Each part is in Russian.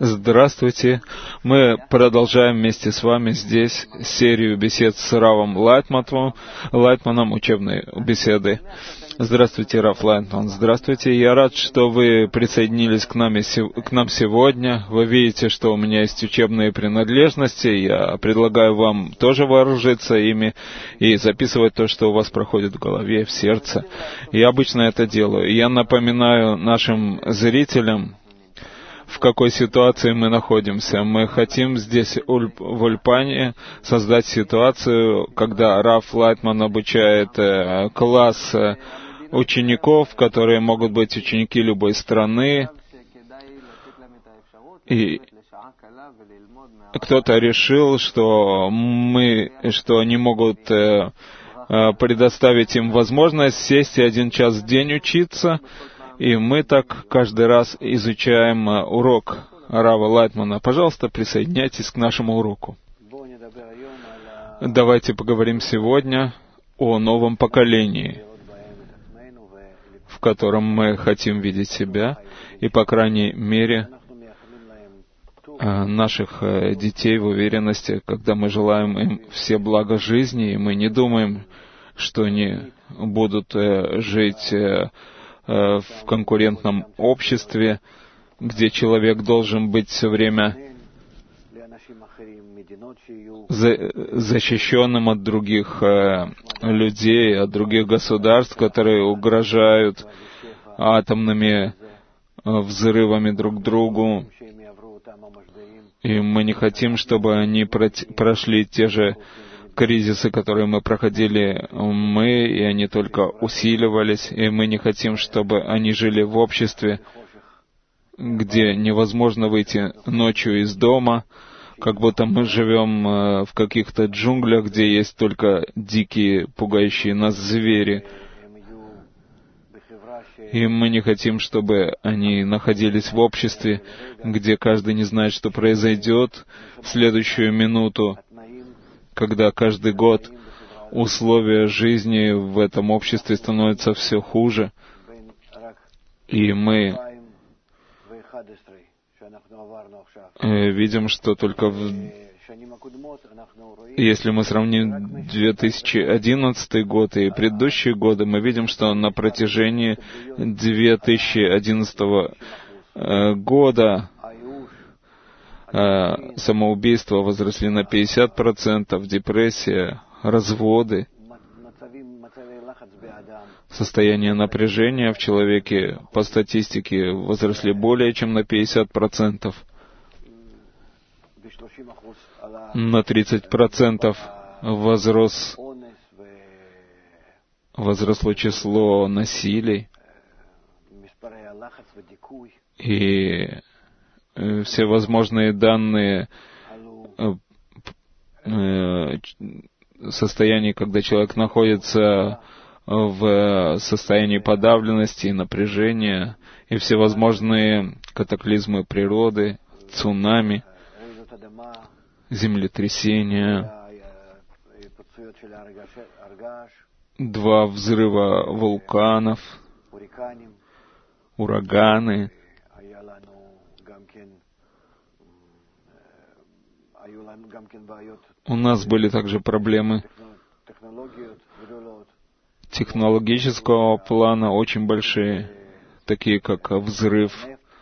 Здравствуйте. Мы продолжаем вместе с вами здесь серию бесед с Равом Лайтманом, учебные беседы. Здравствуйте, Рав Лайтман. Здравствуйте. Я рад, что вы присоединились к нам сегодня. Вы видите, что у меня есть учебные принадлежности. Я предлагаю вам тоже вооружиться ими и записывать то, что у вас проходит в голове, в сердце. Я обычно это делаю. Я напоминаю нашим зрителям, в какой ситуации мы находимся. Мы хотим здесь в Ульпане создать ситуацию, когда Рав Лайтман обучает класс учеников, которые могут быть ученики любой страны. И кто-то решил, что они могут предоставить им возможность сесть и 1 час в день учиться. И мы так каждый раз изучаем урок Рава Лайтмана. Пожалуйста, присоединяйтесь к нашему уроку. Давайте поговорим сегодня о новом поколении, в котором мы хотим видеть себя, и, по крайней мере, наших детей в уверенности, когда мы желаем им все блага жизни, и мы не думаем, что они будут жить в конкурентном обществе, где человек должен быть все время защищенным от других людей, от других государств, которые угрожают атомными взрывами друг другу. И мы не хотим, чтобы они прошли те же кризисы, которые мы проходили и они только усиливались, и мы не хотим, чтобы они жили в обществе, где невозможно выйти ночью из дома, как будто мы живем в каких-то джунглях, где есть только дикие, пугающие нас звери. И мы не хотим, чтобы они находились в обществе, где каждый не знает, что произойдет в следующую минуту, когда каждый год условия жизни в этом обществе становятся все хуже, и мы видим, что только если мы сравним 2011 год и предыдущие годы, мы видим, что на протяжении 2011 года самоубийства возросли на 50%, депрессия, разводы, состояние напряжения в человеке по статистике возросли более чем на 50%. На 30% возросло число насилий, и все возможные данные состояний, когда человек находится в состоянии подавленности и напряжения, и все возможные катаклизмы природы, цунами, землетрясения, 2 взрыва вулканов, ураганы. У нас были также проблемы технологического плана, очень большие, такие как взрыв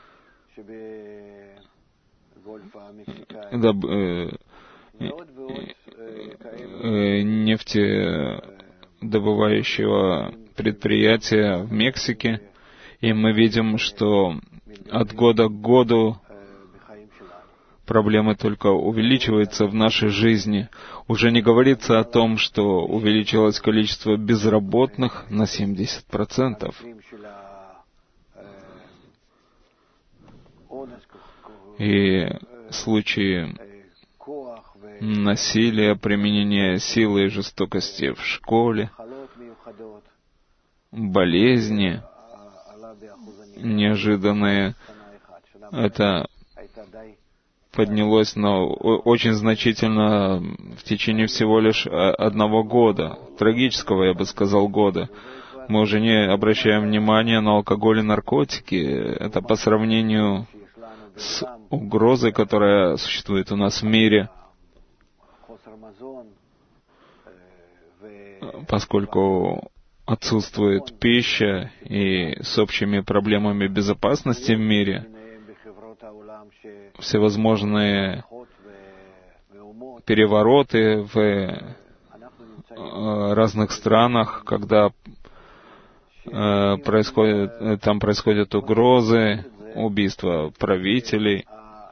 нефтедобывающего предприятия в Мексике. И мы видим, что от года к году проблемы только увеличиваются в нашей жизни. Уже не говорится о том, что увеличилось количество безработных на 70%. И случаи насилия, применения силы и жестокости в школе, болезни неожиданные, это поднялось очень значительно в течение всего лишь 1 года, трагического, я бы сказал, года. Мы уже не обращаем внимания на алкоголь и наркотики. Это по сравнению с угрозой, которая существует у нас в мире, поскольку отсутствует пища, и с общими проблемами безопасности в мире, всевозможные перевороты в разных странах, когда там происходят угрозы, убийства правителей.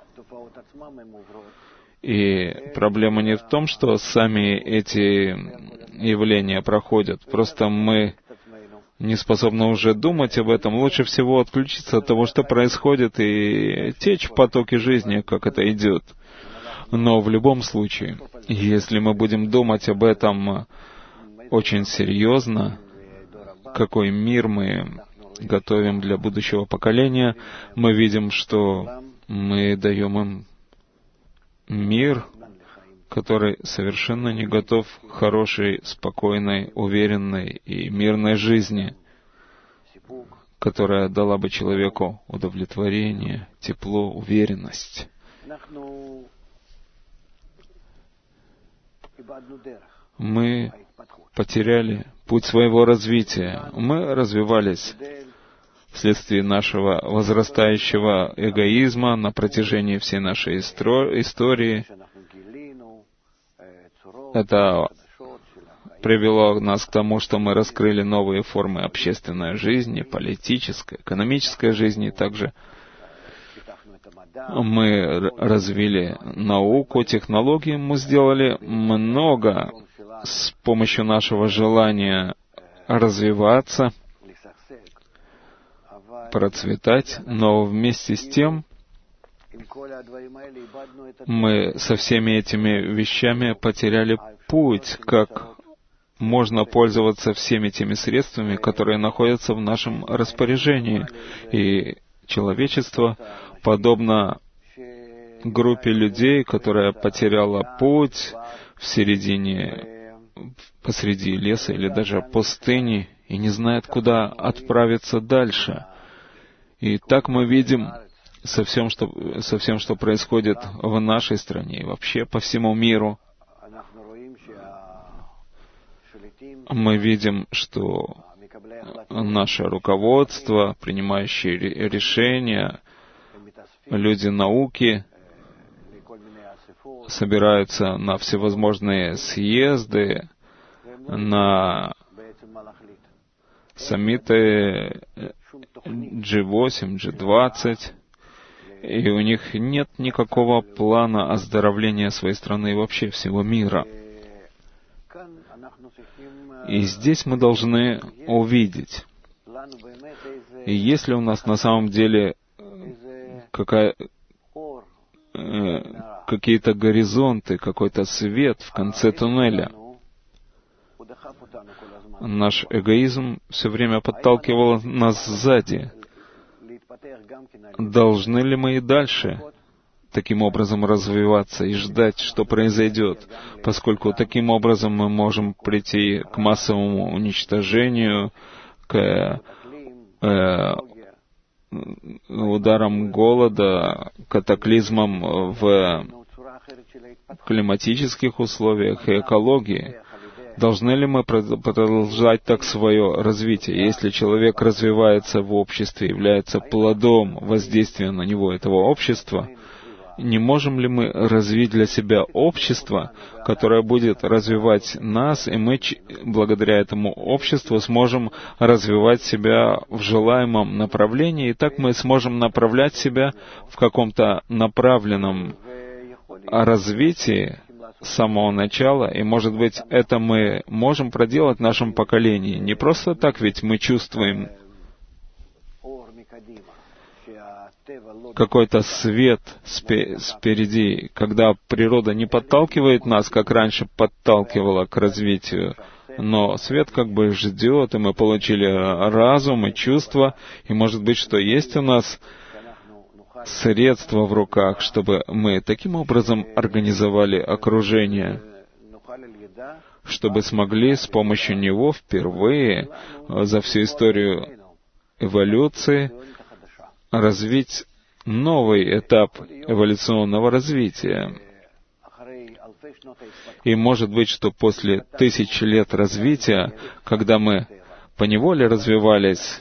И проблема не в том, что сами эти явления проходят, просто мы не способны уже думать об этом. Лучше всего отключиться от того, что происходит, и течь в потоке жизни, как это идет. Но в любом случае, если мы будем думать об этом очень серьезно, какой мир мы готовим для будущего поколения, мы видим, что мы даем им мир, который совершенно не готов к хорошей, спокойной, уверенной и мирной жизни, которая дала бы человеку удовлетворение, тепло, уверенность. Мы потеряли путь своего развития. Мы развивались вследствие нашего возрастающего эгоизма на протяжении всей нашей истории. Это привело нас к тому, что мы раскрыли новые формы общественной жизни, политической, экономической жизни. Также мы развили науку, технологии. Мы сделали много с помощью нашего желания развиваться, процветать, но вместе с тем мы со всеми этими вещами потеряли путь, как можно пользоваться всеми теми средствами, которые находятся в нашем распоряжении. И человечество, подобно группе людей, которая потеряла путь посреди леса или даже пустыни, и не знает, куда отправиться дальше. И так мы видим со всем, что происходит в нашей стране и вообще по всему миру. Мы видим, что наше руководство, принимающие решения, люди науки собираются на всевозможные съезды, на саммиты G8, G20, и у них нет никакого плана оздоровления своей страны и вообще всего мира. И здесь мы должны увидеть, есть ли у нас на самом деле какие-то горизонты, какой-то свет в конце туннеля. Наш эгоизм все время подталкивал нас сзади. Должны ли мы и дальше таким образом развиваться и ждать, что произойдет, поскольку таким образом мы можем прийти к массовому уничтожению, к ударам голода, катаклизмам в климатических условиях и экологии. Должны ли мы продолжать так свое развитие? Если человек развивается в обществе, является плодом воздействия на него этого общества, не можем ли мы развить для себя общество, которое будет развивать нас, и мы благодаря этому обществу сможем развивать себя в желаемом направлении, и так мы сможем направлять себя в каком-то направленном развитии с самого начала, и, может быть, это мы можем проделать в нашем поколении. Не просто так, ведь мы чувствуем какой-то свет спереди, когда природа не подталкивает нас, как раньше подталкивала к развитию, но свет как бы ждет, и мы получили разум и чувства, и, может быть, что есть у нас средства в руках, чтобы мы таким образом организовали окружение, чтобы смогли с помощью него впервые за всю историю эволюции развить новый этап эволюционного развития. И может быть, что после 1000 лет развития, когда мы поневоле развивались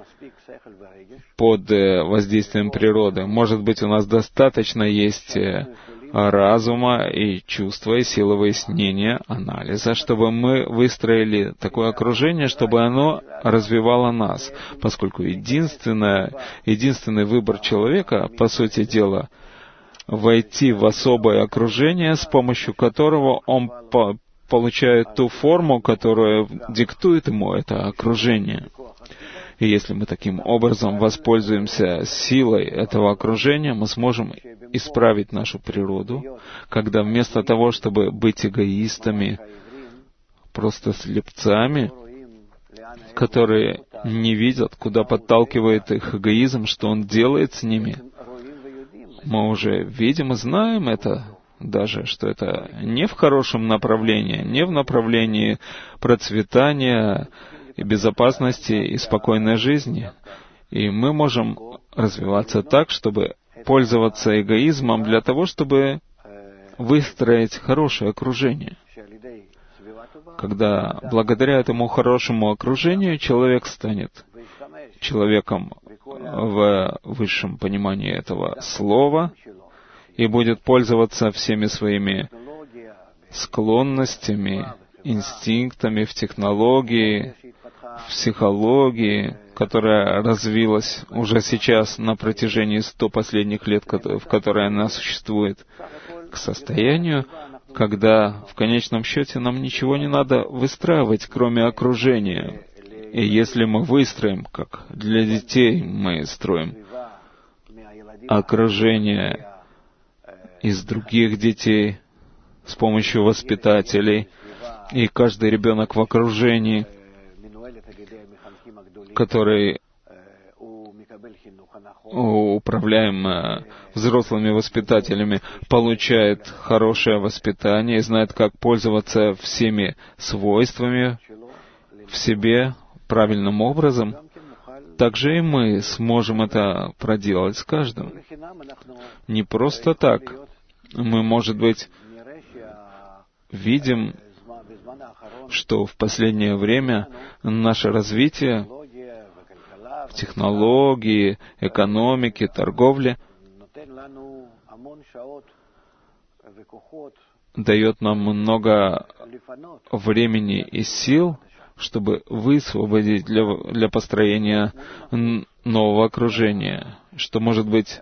под воздействием природы, может быть, у нас достаточно есть разума и чувства, и силы выяснения, анализа, чтобы мы выстроили такое окружение, чтобы оно развивало нас. Поскольку единственный выбор человека, по сути дела, войти в особое окружение, с помощью которого он получает ту форму, которую диктует ему это окружение. И если мы таким образом воспользуемся силой этого окружения, мы сможем исправить нашу природу, когда вместо того, чтобы быть эгоистами, просто слепцами, которые не видят, куда подталкивает их эгоизм, что он делает с ними, мы уже видим и знаем это даже, что это не в хорошем направлении, не в направлении процветания и безопасности и спокойной жизни. И мы можем развиваться так, чтобы пользоваться эгоизмом для того, чтобы выстроить хорошее окружение. Когда благодаря этому хорошему окружению человек станет человеком в высшем понимании этого слова и будет пользоваться всеми своими склонностями, инстинктами в технологии, в психологии, которая развилась уже сейчас на протяжении 100 последних лет, в которой она существует, к состоянию, когда в конечном счете нам ничего не надо выстраивать, кроме окружения. И если мы выстроим, как для детей мы строим окружение из других детей с помощью воспитателей, и каждый ребенок в окружении, который управляем взрослыми воспитателями, получает хорошее воспитание и знает, как пользоваться всеми свойствами в себе правильным образом, также и мы сможем это проделать с каждым. Не просто так. Мы, может быть, видим, что в последнее время наше развитие в технологии, экономике, торговле дает нам много времени и сил, чтобы высвободить для построения нового окружения, что, может быть,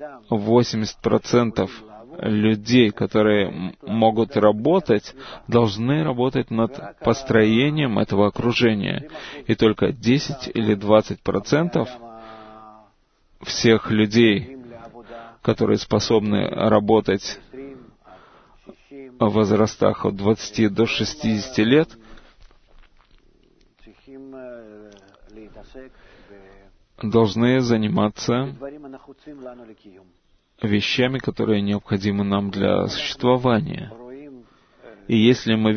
80% людей, которые могут работать, должны работать над построением этого окружения. И только 10 или 20% всех людей, которые способны работать в возрастах от 20 до 60 лет, должны заниматься вещами, которые необходимы нам для существования. И если мы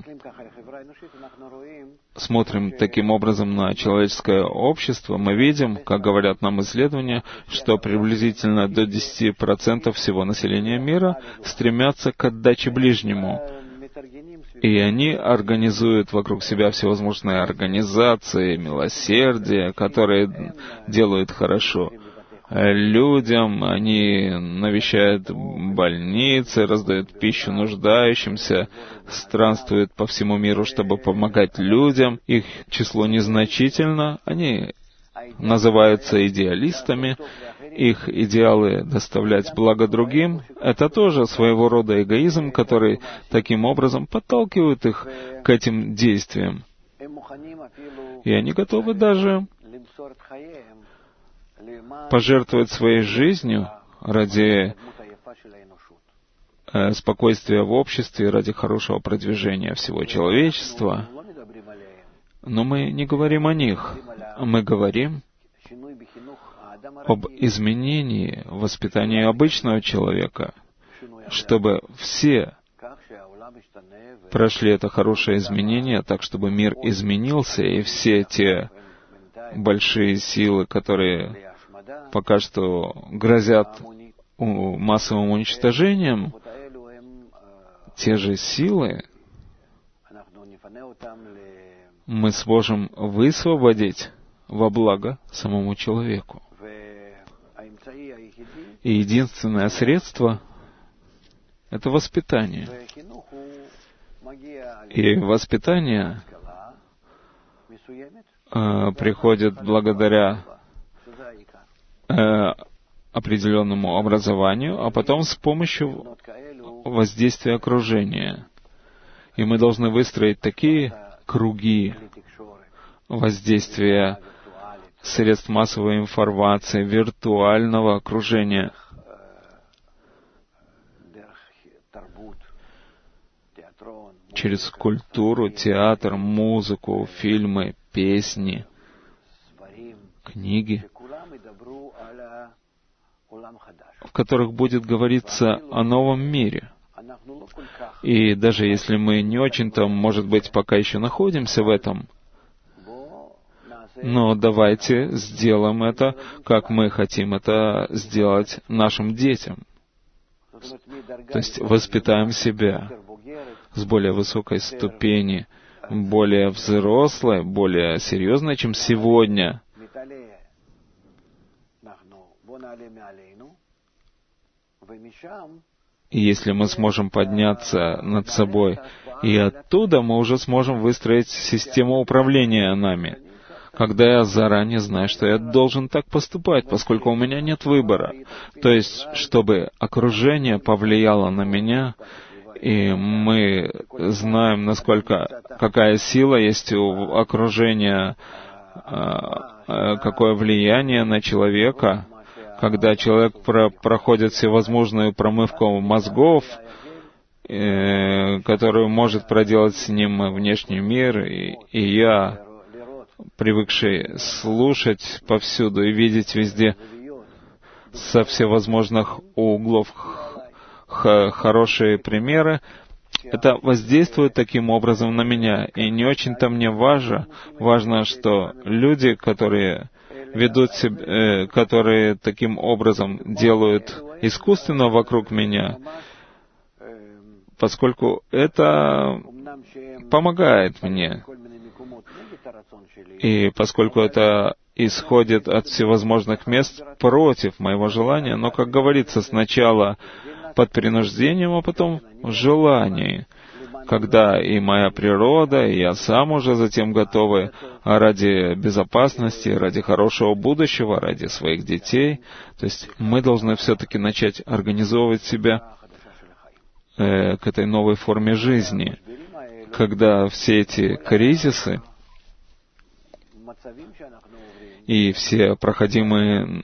смотрим таким образом на человеческое общество, мы видим, как говорят нам исследования, что приблизительно до 10% всего населения мира стремятся к отдаче ближнему. И они организуют вокруг себя всевозможные организации, милосердия, которые делают хорошо людям, они навещают больницы, раздают пищу нуждающимся, странствуют по всему миру, чтобы помогать людям. Их число незначительно, они называются идеалистами, их идеалы доставлять благо другим — это тоже своего рода эгоизм, который таким образом подталкивает их к этим действиям. И они готовы даже пожертвовать своей жизнью ради спокойствия в обществе, ради хорошего продвижения всего человечества. Но мы не говорим о них. Мы говорим об изменении в воспитании обычного человека, чтобы все прошли это хорошее изменение, так чтобы мир изменился, и все те большие силы, которые пока что грозят массовым уничтожением, те же силы мы сможем высвободить во благо самому человеку. И единственное средство — это воспитание. И воспитание приходит благодаря определенному образованию, а потом с помощью воздействия окружения. И мы должны выстроить такие круги воздействия средств массовой информации, виртуального окружения, через культуру, театр, музыку, фильмы, песни, книги, в которых будет говориться о новом мире. И даже если мы не очень-то, может быть, пока еще находимся в этом, но давайте сделаем это, как мы хотим это сделать нашим детям. То есть воспитаем себя с более высокой ступени, более взрослой, более серьезной, чем сегодня. И если мы сможем подняться над собой, и оттуда мы уже сможем выстроить систему управления нами, когда я заранее знаю, что я должен так поступать, поскольку у меня нет выбора. То есть, чтобы окружение повлияло на меня, и мы знаем, насколько, какая сила есть у окружения, какое влияние на человека, когда человек проходит всевозможную промывку мозгов, которую может проделать с ним внешний мир, и я, привыкший слушать повсюду и видеть везде со всевозможных углов хорошие примеры, это воздействует таким образом на меня. И не очень-то мне важно, что люди, которые ведут себя, которые таким образом делают искусственно вокруг меня, поскольку это помогает мне. И поскольку это исходит от всевозможных мест против моего желания, но, как говорится, сначала под принуждением, а потом в желании, когда и моя природа, и я сам уже затем готовы ради безопасности, ради хорошего будущего, ради своих детей. То есть мы должны все-таки начать организовывать себя к этой новой форме жизни, когда все эти кризисы и все проходимые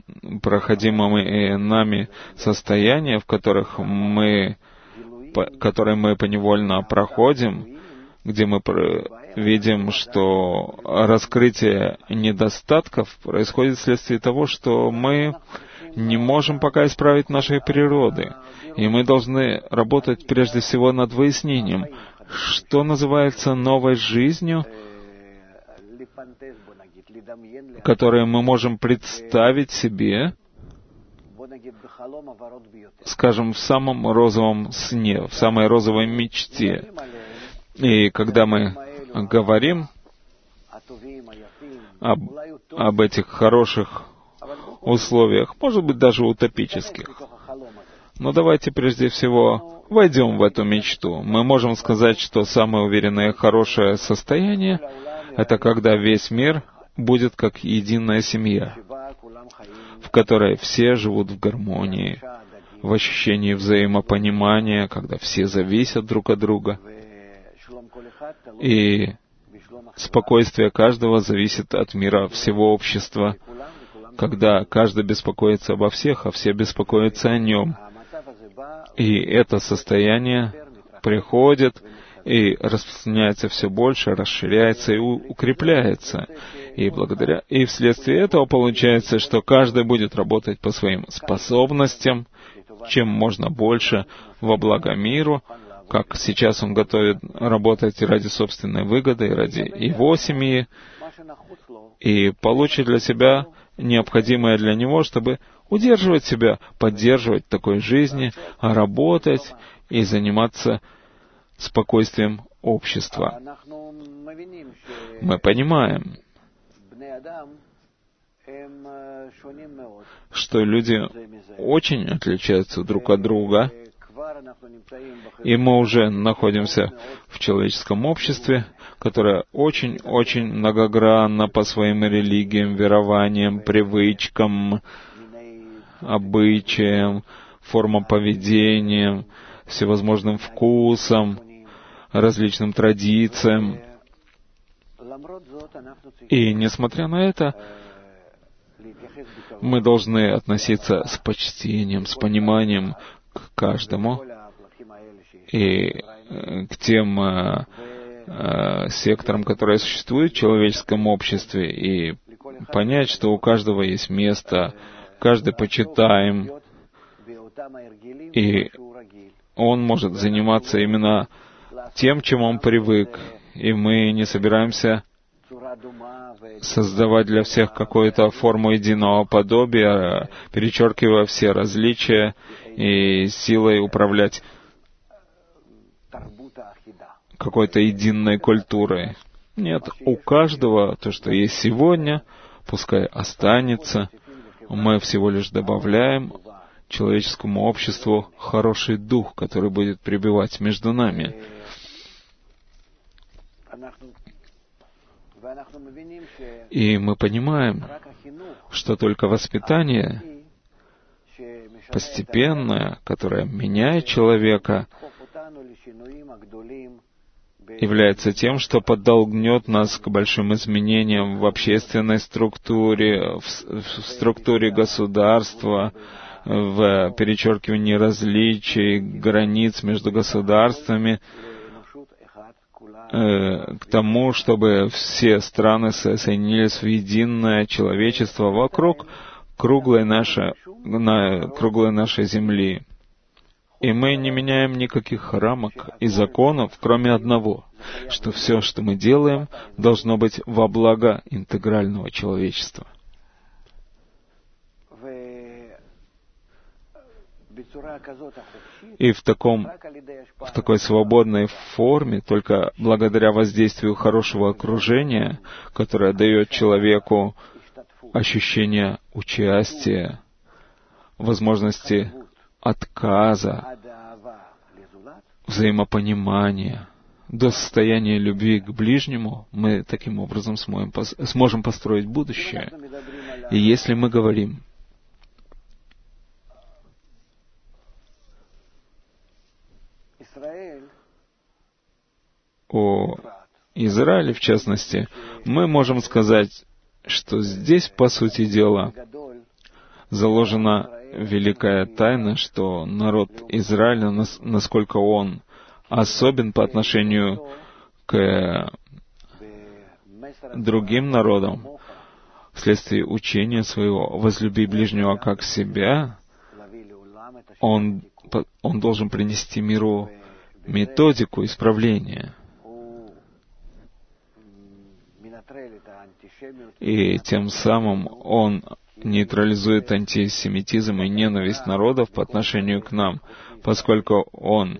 нами состояния, в которых которые мы поневольно проходим, где мы видим, что раскрытие недостатков происходит вследствие того, что мы не можем пока исправить нашей природы. И мы должны работать прежде всего над выяснением, что называется новой жизнью, которую мы можем представить себе, скажем, в самом розовом сне, в самой розовой мечте. И когда мы говорим об этих хороших условиях, может быть, даже утопических, но давайте прежде всего войдем в эту мечту. Мы можем сказать, что самое уверенное хорошее состояние — это когда весь мир будет как единая семья, в которой все живут в гармонии, в ощущении взаимопонимания, когда все зависят друг от друга. И спокойствие каждого зависит от мира всего общества, когда каждый беспокоится обо всех, а все беспокоятся о нем. И это состояние приходит и распространяется все больше, расширяется и укрепляется. И вследствие этого получается, что каждый будет работать по своим способностям, чем можно больше во благо миру, как сейчас он готовит работать ради собственной выгоды, ради его семьи, и получит для себя необходимое для него, чтобы удерживать себя, поддерживать в такой жизни, работать и заниматься спокойствием общества. Мы понимаем, что люди очень отличаются друг от друга, и мы уже находимся в человеческом обществе, которое очень-очень многогранно по своим религиям, верованиям, привычкам, обычаям, формам поведения, всевозможным вкусам, различным традициям. И несмотря на это, мы должны относиться с почтением, с пониманием к каждому и к тем секторам, которые существуют в человеческом обществе, и понять, что у каждого есть место, каждый почитаем, и он может заниматься именно тем, чем он привык, и мы не собираемся создавать для всех какую-то форму единого подобия, перечеркивая все различия и силой управлять какой-то единой культурой. Нет, у каждого то, что есть сегодня, пускай останется. Мы всего лишь добавляем человеческому обществу хороший дух, который будет пребывать между нами. И мы понимаем, что только воспитание постепенное, которое меняет человека, является тем, что подтолкнет нас к большим изменениям в общественной структуре, в структуре государства, в перечеркивании различий, границ между государствами, к тому, чтобы все страны соединились в единое человечество вокруг круглой нашей земли. И мы не меняем никаких рамок и законов, кроме одного, что все, что мы делаем, должно быть во благо интегрального человечества. И в такой свободной форме, только благодаря воздействию хорошего окружения, которое дает человеку ощущение участия, возможности отказа, взаимопонимания, до состояния любви к ближнему, мы таким образом сможем построить будущее. И если мы говорим о Израиле, в частности, мы можем сказать, что здесь, по сути дела, заложена великая тайна, что народ Израиля, насколько он особен по отношению к другим народам, вследствие учения своего «возлюби ближнего как себя», он должен принести миру методику исправления. И тем самым он нейтрализует антисемитизм и ненависть народов по отношению к нам, поскольку он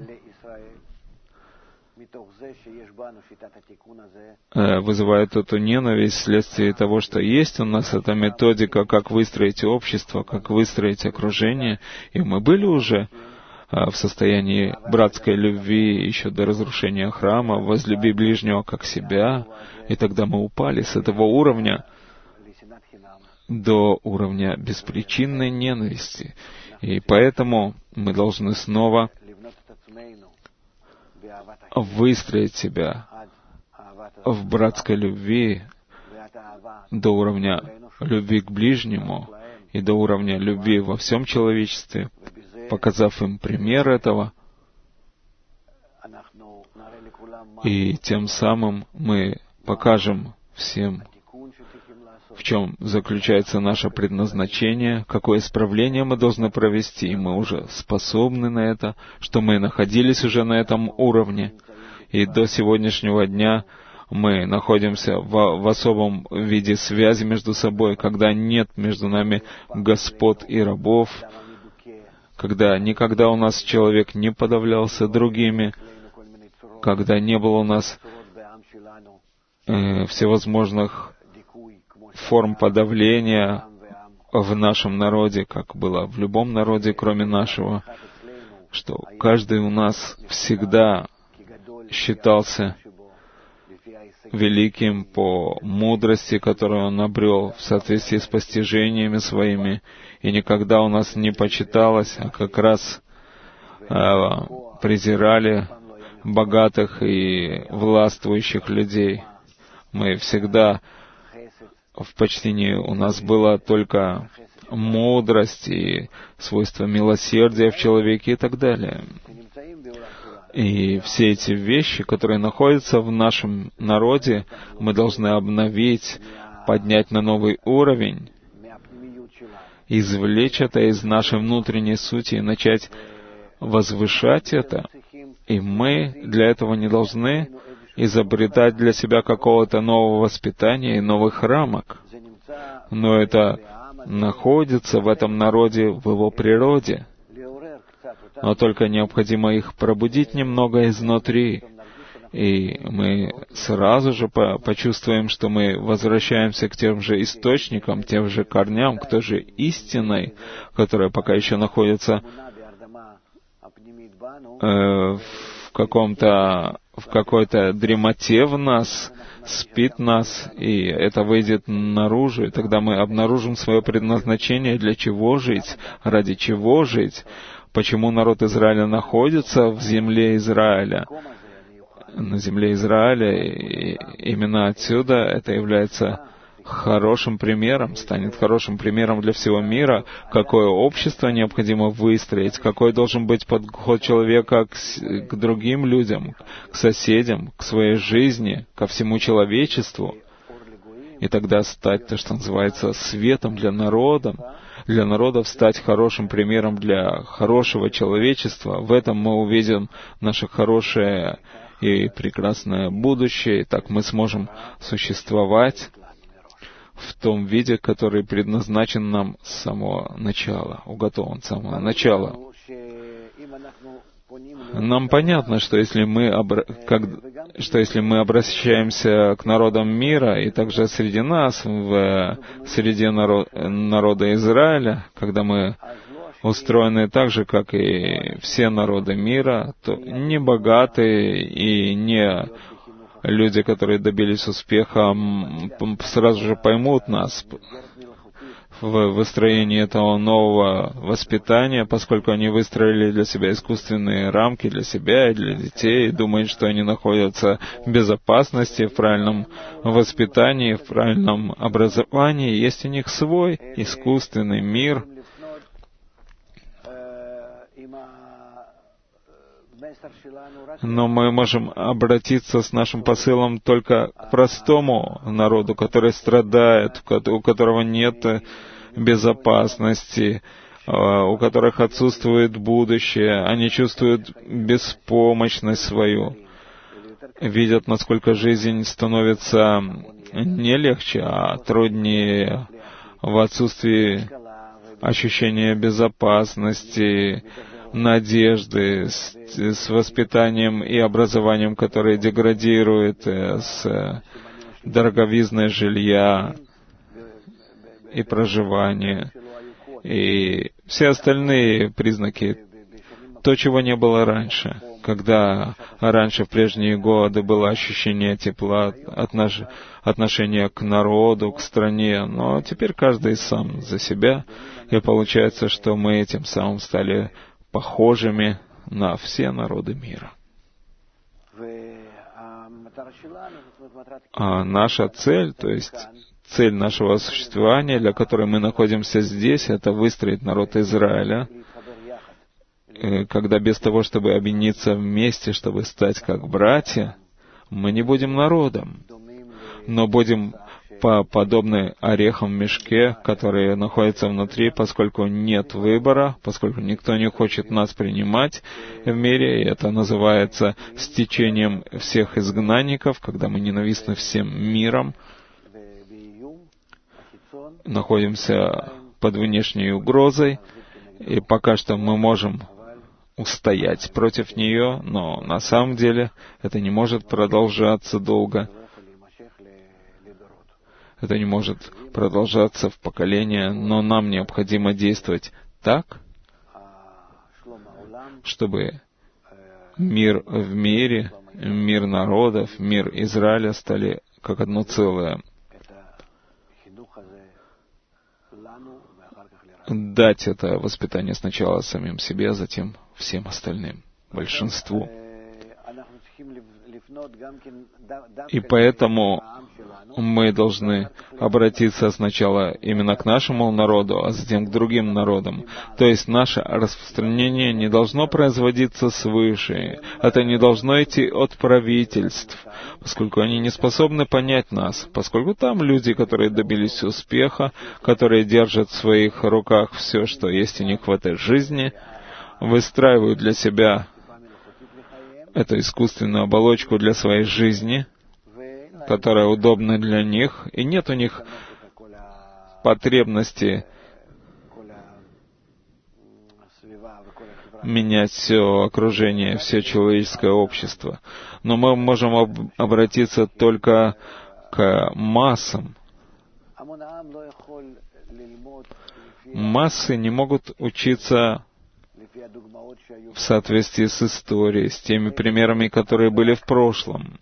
вызывает эту ненависть вследствие того, что есть у нас эта методика, как выстроить общество, как выстроить окружение, и мы были уже в состоянии братской любви еще до разрушения храма, возлюби ближнего как себя, и тогда мы упали с этого уровня до уровня беспричинной ненависти. И поэтому мы должны снова выстроить себя в братской любви до уровня любви к ближнему и до уровня любви во всем человечестве, показав им пример этого, и тем самым мы покажем всем, в чем заключается наше предназначение, какое исправление мы должны провести, и мы уже способны на это, что мы находились уже на этом уровне, и до сегодняшнего дня мы находимся в особом виде связи между собой, когда нет между нами господ и рабов, когда никогда у нас человек не подавлялся другими, когда не было у нас всевозможных форм подавления в нашем народе, как было в любом народе, кроме нашего, что каждый у нас всегда считался великим по мудрости, которую он обрел в соответствии с постижениями своими, и никогда у нас не почиталось, а как раз презирали богатых и властвующих людей. Мы всегда в почтении у нас была только мудрость и свойство милосердия в человеке и так далее. И все эти вещи, которые находятся в нашем народе, мы должны обновить, поднять на новый уровень, извлечь это из нашей внутренней сути и начать возвышать это. И мы для этого не должны изобретать для себя какого-то нового воспитания и новых рамок. Но это находится в этом народе, в его природе. Но только необходимо их пробудить немного изнутри. И мы сразу же почувствуем, что мы возвращаемся к тем же источникам, тем же корням, к той же истиной, которая пока еще находится в какой-то дремоте в нас, спит нас, и это выйдет наружу, и тогда мы обнаружим свое предназначение, для чего жить, ради чего жить, почему народ Израиля находится в земле Израиля, на земле Израиля, и именно отсюда это является хорошим примером, станет хорошим примером для всего мира, какое общество необходимо выстроить, какой должен быть подход человека к другим людям, к соседям, к своей жизни, ко всему человечеству. И тогда стать, то, что называется, светом для народов, стать хорошим примером для хорошего человечества. В этом мы увидим наше хорошее и прекрасное будущее, и так мы сможем существовать в том виде, который предназначен нам с самого начала, уготован с самого начала. Нам понятно, что если мы обращаемся к народам мира, и также среди нас, среди народа Израиля, когда мы устроены так же, как и все народы мира, то не богатые и не люди, которые добились успеха, сразу же поймут нас в выстроении этого нового воспитания, поскольку они выстроили для себя искусственные рамки для себя и для детей, и думают, что они находятся в безопасности, в правильном воспитании, в правильном образовании. Есть у них свой искусственный мир. Но мы можем обратиться с нашим посылом только к простому народу, который страдает, у которого нет безопасности, у которых отсутствует будущее. Они чувствуют беспомощность свою, видят, насколько жизнь становится не легче, а труднее в отсутствии ощущения безопасности, надежды, с воспитанием и образованием, которое деградирует, с дороговизной жилья и проживания, и все остальные признаки, то, чего не было раньше. Когда раньше, в прежние годы, было ощущение тепла, отношение к народу, к стране, но теперь каждый сам за себя, и получается, что мы этим самым стали похожими на все народы мира. А наша цель, то есть цель нашего существования, для которой мы находимся здесь, это выстроить народ Израиля, когда без того, чтобы объединиться вместе, чтобы стать как братья, мы не будем народом, но будем подобны орехам в мешке, которые находятся внутри, поскольку нет выбора, поскольку никто не хочет нас принимать в мире, и это называется стечением всех изгнанников, когда мы ненавистны всем миром, находимся под внешней угрозой, и пока что мы можем устоять против нее, но на самом деле это не может продолжаться долго. Это не может продолжаться в поколения, но нам необходимо действовать так, чтобы мир в мире, мир народов, мир Израиля стали как одно целое. Дать это воспитание сначала самим себе, а затем всем остальным, большинству. И поэтому мы должны обратиться сначала именно к нашему народу, а затем к другим народам. То есть наше распространение не должно производиться свыше. Это не должно идти от правительств, поскольку они не способны понять нас, поскольку там люди, которые добились успеха, которые держат в своих руках все, что есть у них в этой жизни, выстраивают для себя эту искусственную оболочку для своей жизни, которая удобна для них, и нет у них потребности менять все окружение, все человеческое общество. Но мы можем обратиться только к массам. Массы не могут учиться в соответствии с историей, с теми примерами, которые были в прошлом,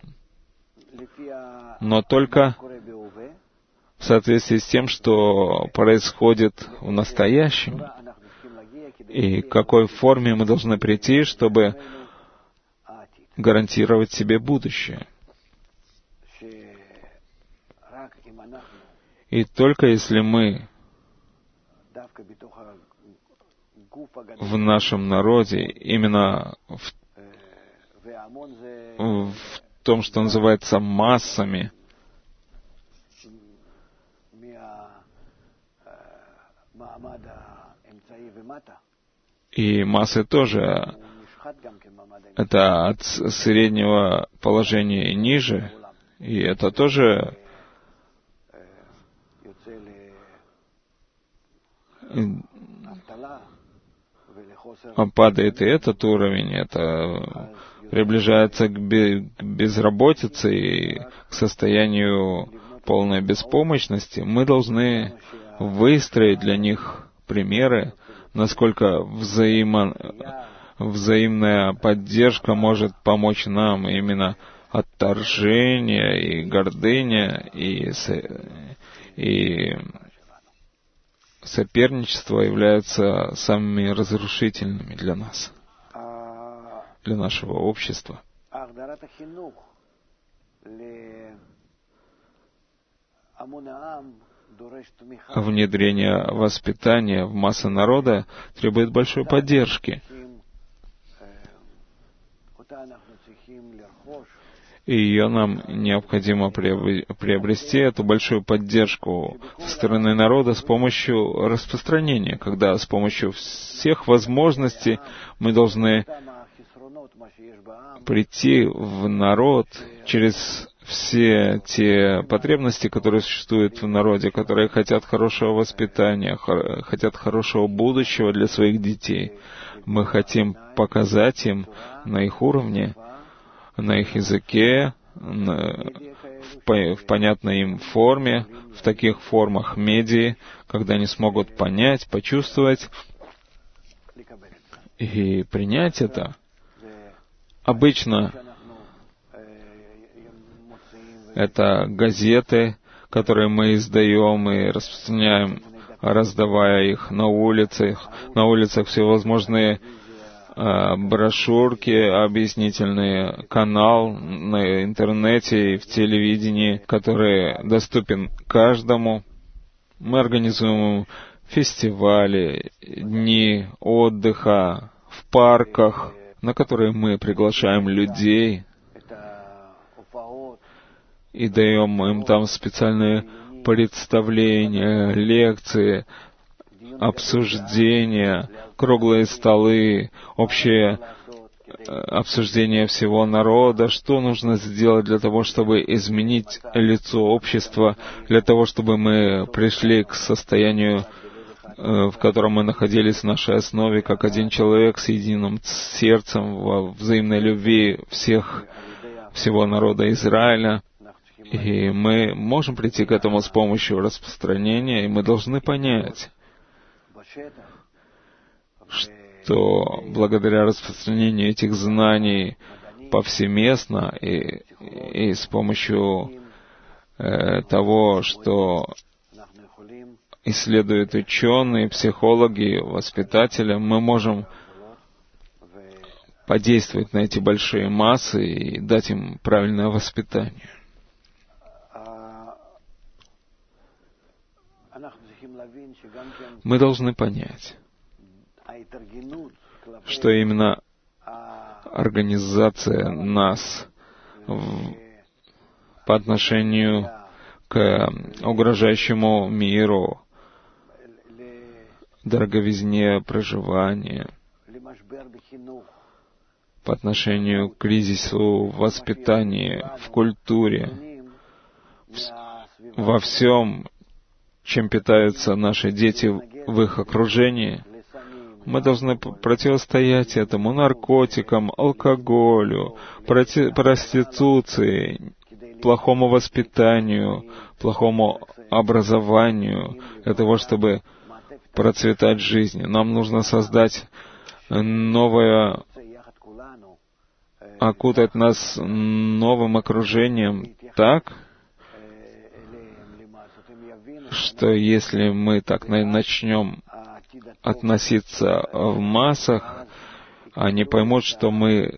но только в соответствии с тем, что происходит в настоящем, и к какой форме мы должны прийти, чтобы гарантировать себе будущее. И только если мы в нашем народе, именно в том, что называется массами, и массы тоже, это от среднего положения и ниже, и это тоже падает и этот уровень, это приближается к безработице и к состоянию полной беспомощности. Мы должны выстроить для них примеры, насколько взаимная поддержка может помочь нам, именно отторжение и гордыня и соперничество являются самыми разрушительными для нас, для нашего общества. Внедрение воспитания в массы народа требует большой поддержки. И ее нам необходимо приобрести, эту большую поддержку со стороны народа с помощью распространения, когда с помощью всех возможностей мы должны прийти в народ через все те потребности, которые существуют в народе, которые хотят хорошего воспитания, хотят хорошего будущего для своих детей. Мы хотим показать им на их уровне, на их языке, в понятной им форме, в таких формах медиа, когда они смогут понять, почувствовать и принять это. Обычно это газеты, которые мы издаем и распространяем, раздавая их на улицах всевозможные брошюрки, объяснительный канал на интернете и в телевидении, который доступен каждому. Мы организуем фестивали, дни отдыха в парках, на которые мы приглашаем людей и даем им там специальные представления, лекции, обсуждения, круглые столы, общее обсуждение всего народа, что нужно сделать для того, чтобы изменить лицо общества, для того, чтобы мы пришли к состоянию, в котором мы находились в нашей основе, как один человек с единым сердцем, во взаимной любви всего народа Израиля. И мы можем прийти к этому с помощью распространения, и мы должны понять, что благодаря распространению этих знаний повсеместно и с помощью того, что исследуют ученые, психологи, воспитатели, мы можем подействовать на эти большие массы и дать им правильное воспитание. Мы должны понять, что именно организация нас по отношению к угрожающему миру, дороговизне проживания, по отношению к кризису в воспитании, в культуре, во всем, чем питаются наши дети в их окружении, мы должны противостоять этому наркотикам, алкоголю, проституции, плохому воспитанию, плохому образованию, для того, чтобы процветать в жизни. Нам нужно создать новое, окутать нас новым окружением так, что если мы так начнем относиться в массах, они поймут, что мы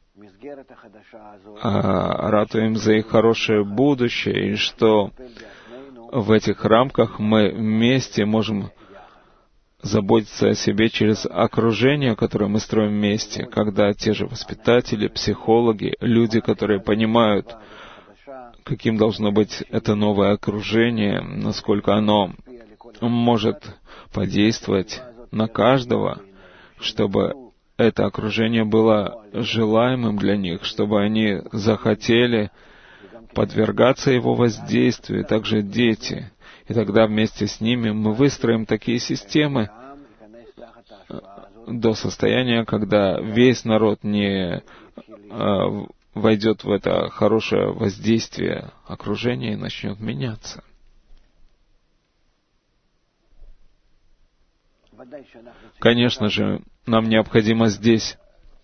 ратуем за их хорошее будущее, и что в этих рамках мы вместе можем заботиться о себе через окружение, которое мы строим вместе, когда те же воспитатели, психологи, люди, которые понимают, каким должно быть это новое окружение, насколько оно может подействовать на каждого, чтобы это окружение было желаемым для них, чтобы они захотели подвергаться его воздействию, также дети. И тогда вместе с ними мы выстроим такие системы до состояния, когда весь народ не войдет в это хорошее воздействие окружения и начнет меняться. Конечно же, нам необходимо здесь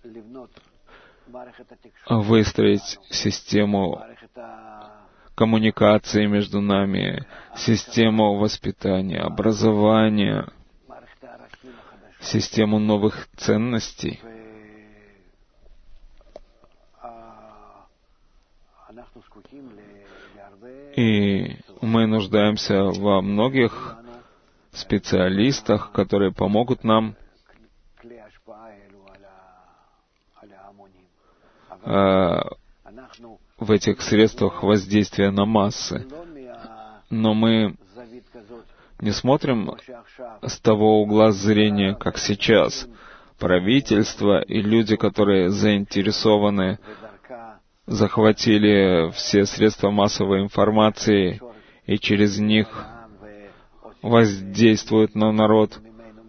выстроить систему коммуникации между нами, систему воспитания, образования, систему новых ценностей. И мы нуждаемся во многих специалистах, которые помогут нам в этих средствах воздействия на массы. Но мы не смотрим с того угла зрения, как сейчас. Правительство и люди, которые заинтересованы, захватили все средства массовой информации и через них воздействуют на народ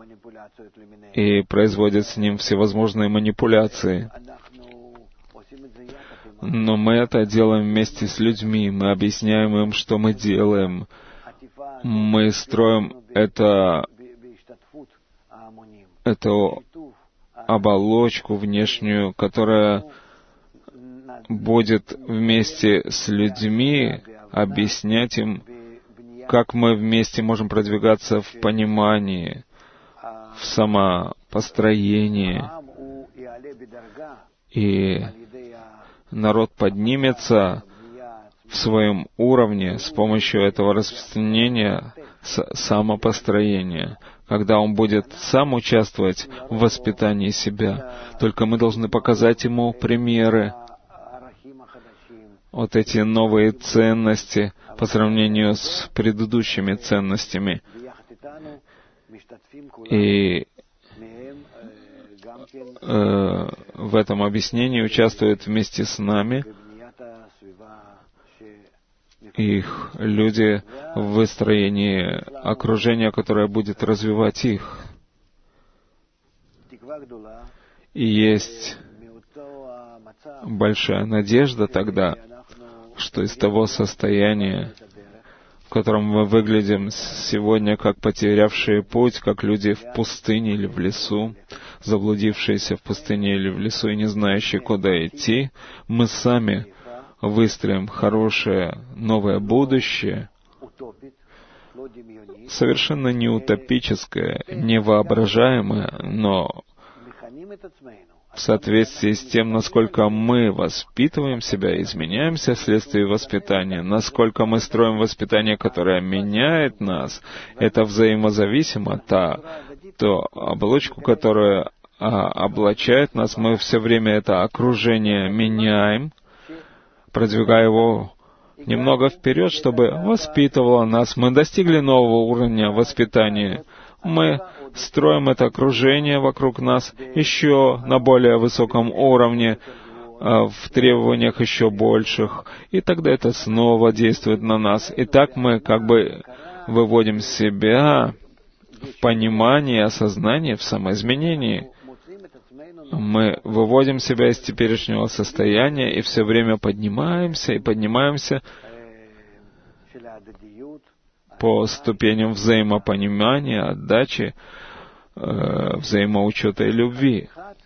и производят с ним всевозможные манипуляции. Но мы это делаем вместе с людьми, мы объясняем им, что мы делаем. Мы строим эту оболочку внешнюю, которая будет вместе с людьми объяснять им, как мы вместе можем продвигаться в понимании, в самопостроении. И народ поднимется в своем уровне с помощью этого распространения самопостроения, когда он будет сам участвовать в воспитании себя. Только мы должны показать ему примеры вот эти новые ценности по сравнению с предыдущими ценностями. И в этом объяснении участвуют вместе с нами их люди в выстроении окружения, которое будет развивать их. И есть большая надежда тогда, что из того состояния, в котором мы выглядим сегодня как потерявшие путь, как люди в пустыне или в лесу, заблудившиеся в пустыне или в лесу и не знающие, куда идти, мы сами выстроим хорошее новое будущее, совершенно не утопическое, невоображаемое, но в соответствии с тем, насколько мы воспитываем себя, изменяемся вследствие воспитания, насколько мы строим воспитание, которое меняет нас, это взаимозависимо, ту оболочку, которая облачает нас, мы все время это окружение меняем, продвигая его немного вперед, чтобы воспитывало нас. Мы достигли нового уровня воспитания. Мы строим это окружение вокруг нас еще на более высоком уровне, в требованиях еще больших, и тогда это снова действует на нас. И так мы как бы выводим себя в понимание, осознание, в самоизменении. Мы выводим себя из теперешнего состояния и все время поднимаемся и поднимаемся по ступеням взаимопонимания, отдачи, взаимоучета и любви.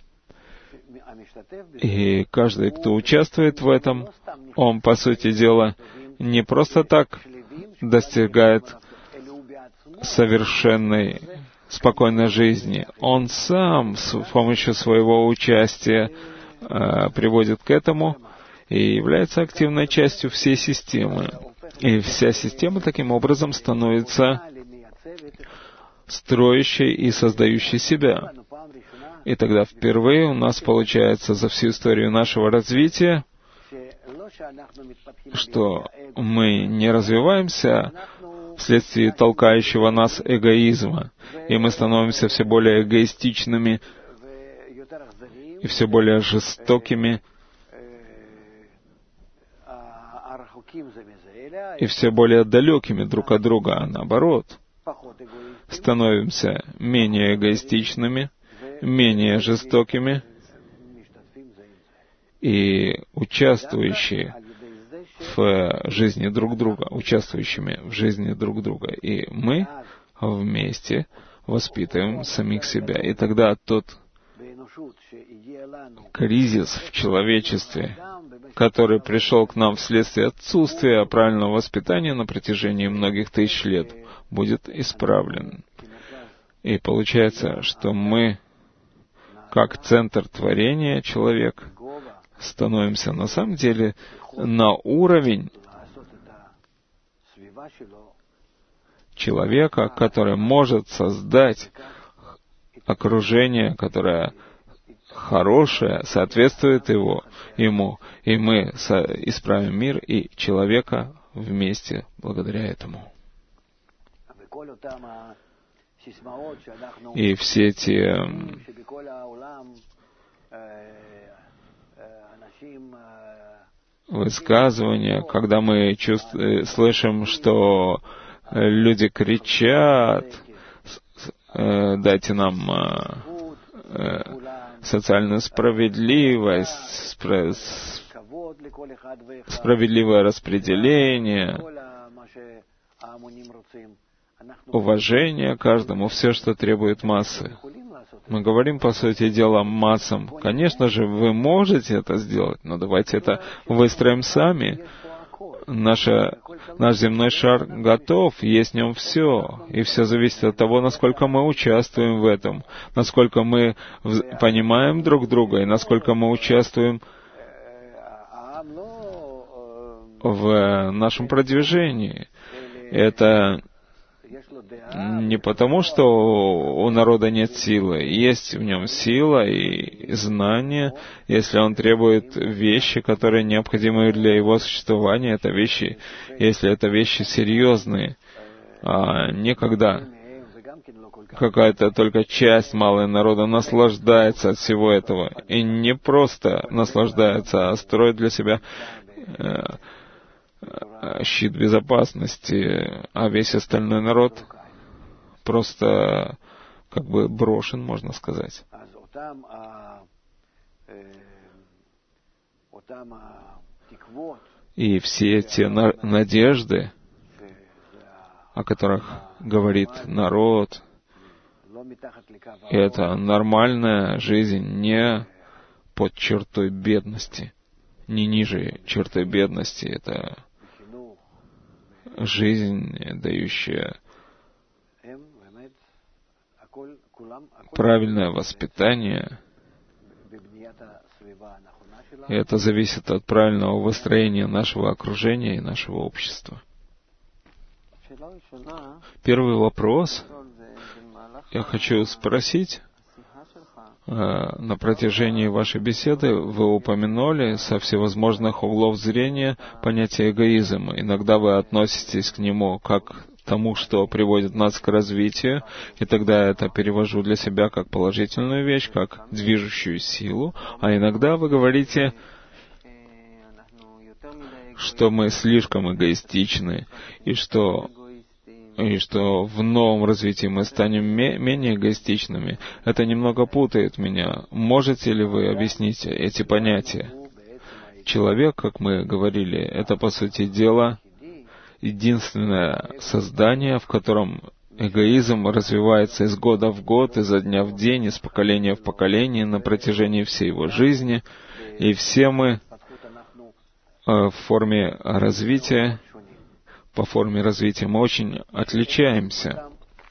И каждый, кто участвует в этом, он, по сути дела, не просто так достигает совершенной, спокойной жизни. Он сам с помощью своего участия приводит к этому и является активной частью всей системы. И вся система таким образом становится строящей и создающей себя. И тогда впервые у нас получается за всю историю нашего развития, что мы не развиваемся вследствие толкающего нас эгоизма, и мы становимся все более эгоистичными и все более жестокими, и все более далекими друг от друга, а наоборот, становимся менее эгоистичными, менее жестокими и участвующие в жизни друг друга, участвующими в жизни друг друга. И мы вместе воспитываем самих себя. И тогда тот кризис в человечестве, который пришел к нам вследствие отсутствия правильного воспитания на протяжении многих тысяч лет, будет исправлен. И получается, что мы, как центр творения, человек, становимся на самом деле на уровень человека, который может создать окружение, которое хорошее, соответствует ему, и мы исправим мир и человека вместе благодаря этому. И все эти высказывания, когда мы слышим, что люди кричат, дайте нам социальную справедливость, справедливое распределение, уважение каждому, все, что требует массы. Мы говорим, по сути дела, массам. Конечно же, вы можете это сделать, но давайте это выстроим сами. Наш земной шар готов, есть в нем все. И все зависит от того, насколько мы участвуем в этом, насколько мы понимаем друг друга, и насколько мы участвуем в нашем продвижении. Это не потому, что у народа нет силы. Есть в нем сила и знание. Если он требует вещи, которые необходимы для его существования, это вещи, если это вещи серьезные, а не когда какая-то только часть малого народа наслаждается от всего этого. И не просто наслаждается, а строит для себя щит безопасности, а весь остальной народ просто как бы брошен, можно сказать. И все эти надежды, о которых говорит народ, это нормальная жизнь не под чертой бедности, не ниже черты бедности. Это жизнь, дающая правильное воспитание. И это зависит от правильного выстроения нашего окружения и нашего общества. Первый вопрос. Я хочу спросить, на протяжении вашей беседы вы упомянули со всевозможных углов зрения понятие эгоизма. Иногда вы относитесь к нему как к тому, что приводит нас к развитию, и тогда я это перевожу для себя как положительную вещь, как движущую силу, а иногда вы говорите, что мы слишком эгоистичны, и что в новом развитии мы станем менее эгоистичными. Это немного путает меня. Можете ли вы объяснить эти понятия? Человек, как мы говорили, это, по сути дела, единственное создание, в котором эгоизм развивается из года в год, изо дня в день, из поколения в поколение, на протяжении всей его жизни. И все мы в форме развития, по форме развития мы очень отличаемся.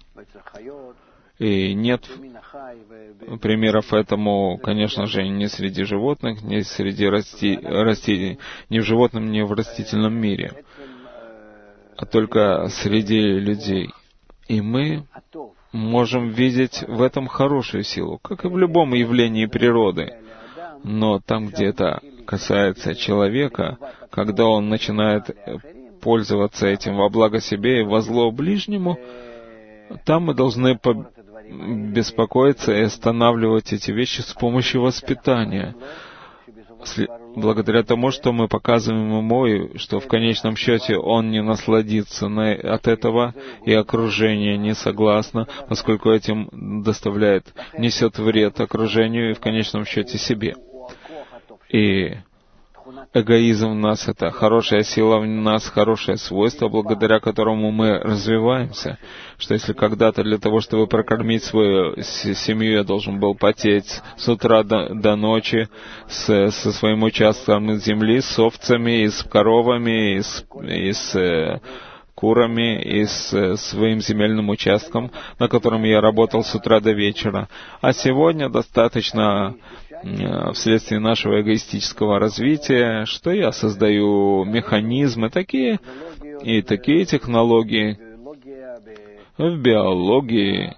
И нет примеров этому, конечно же, ни среди животных, ни среди растений, ни в животном, ни в растительном мире, а только среди людей. И мы можем видеть в этом хорошую силу, как и в любом явлении природы. Но там, где это касается человека, когда он начинает пользоваться этим во благо себе и во зло ближнему, там мы должны беспокоиться и останавливать эти вещи с помощью воспитания. Благодаря тому, что мы показываем ему, что в конечном счете он не насладится от этого, и окружение не согласно, поскольку этим несет вред окружению и в конечном счете себе. И эгоизм в нас — это хорошая сила в нас, хорошее свойство, благодаря которому мы развиваемся. Что если когда-то для того, чтобы прокормить свою семью, я должен был потеть с утра до ночи со своим участком земли, с овцами, и с коровами, и с курами, и с своим земельным участком, на котором я работал с утра до вечера. А сегодня достаточно вследствие нашего эгоистического развития, что я создаю механизмы такие технологии в биологии,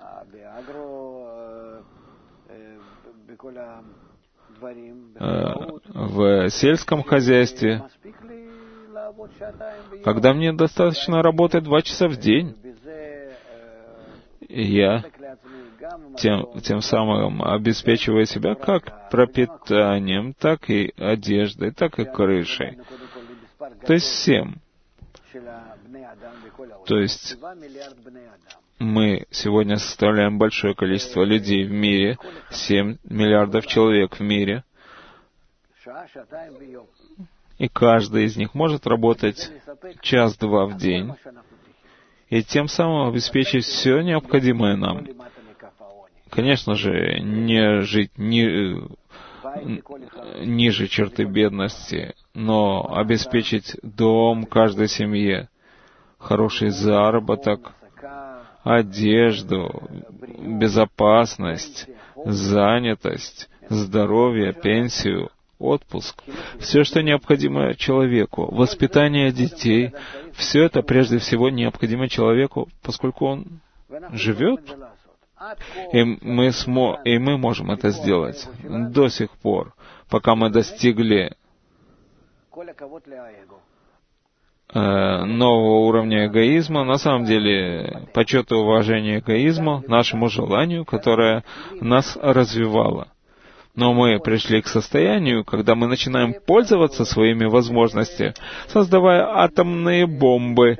в сельском хозяйстве, когда мне достаточно работать 2 часа в день, и я тем самым обеспечиваю себя как пропитанием, так и одеждой, так и крышей. То есть всем. То есть мы сегодня составляем большое количество людей в мире, 7 миллиардов человек в мире, и каждый из них может работать 1-2 в день, и тем самым обеспечить все необходимое нам. Конечно же, не жить ниже черты бедности, но обеспечить дом каждой семье, хороший заработок, одежду, безопасность, занятость, здоровье, пенсию, отпуск. Все, что необходимо человеку. Воспитание детей. Все это прежде всего необходимо человеку, поскольку он живет, и мы можем это сделать до сих пор, пока мы достигли нового уровня эгоизма. На самом деле, почет и уважение эгоизму, нашему желанию, которое нас развивало. Но мы пришли к состоянию, когда мы начинаем пользоваться своими возможностями, создавая атомные бомбы,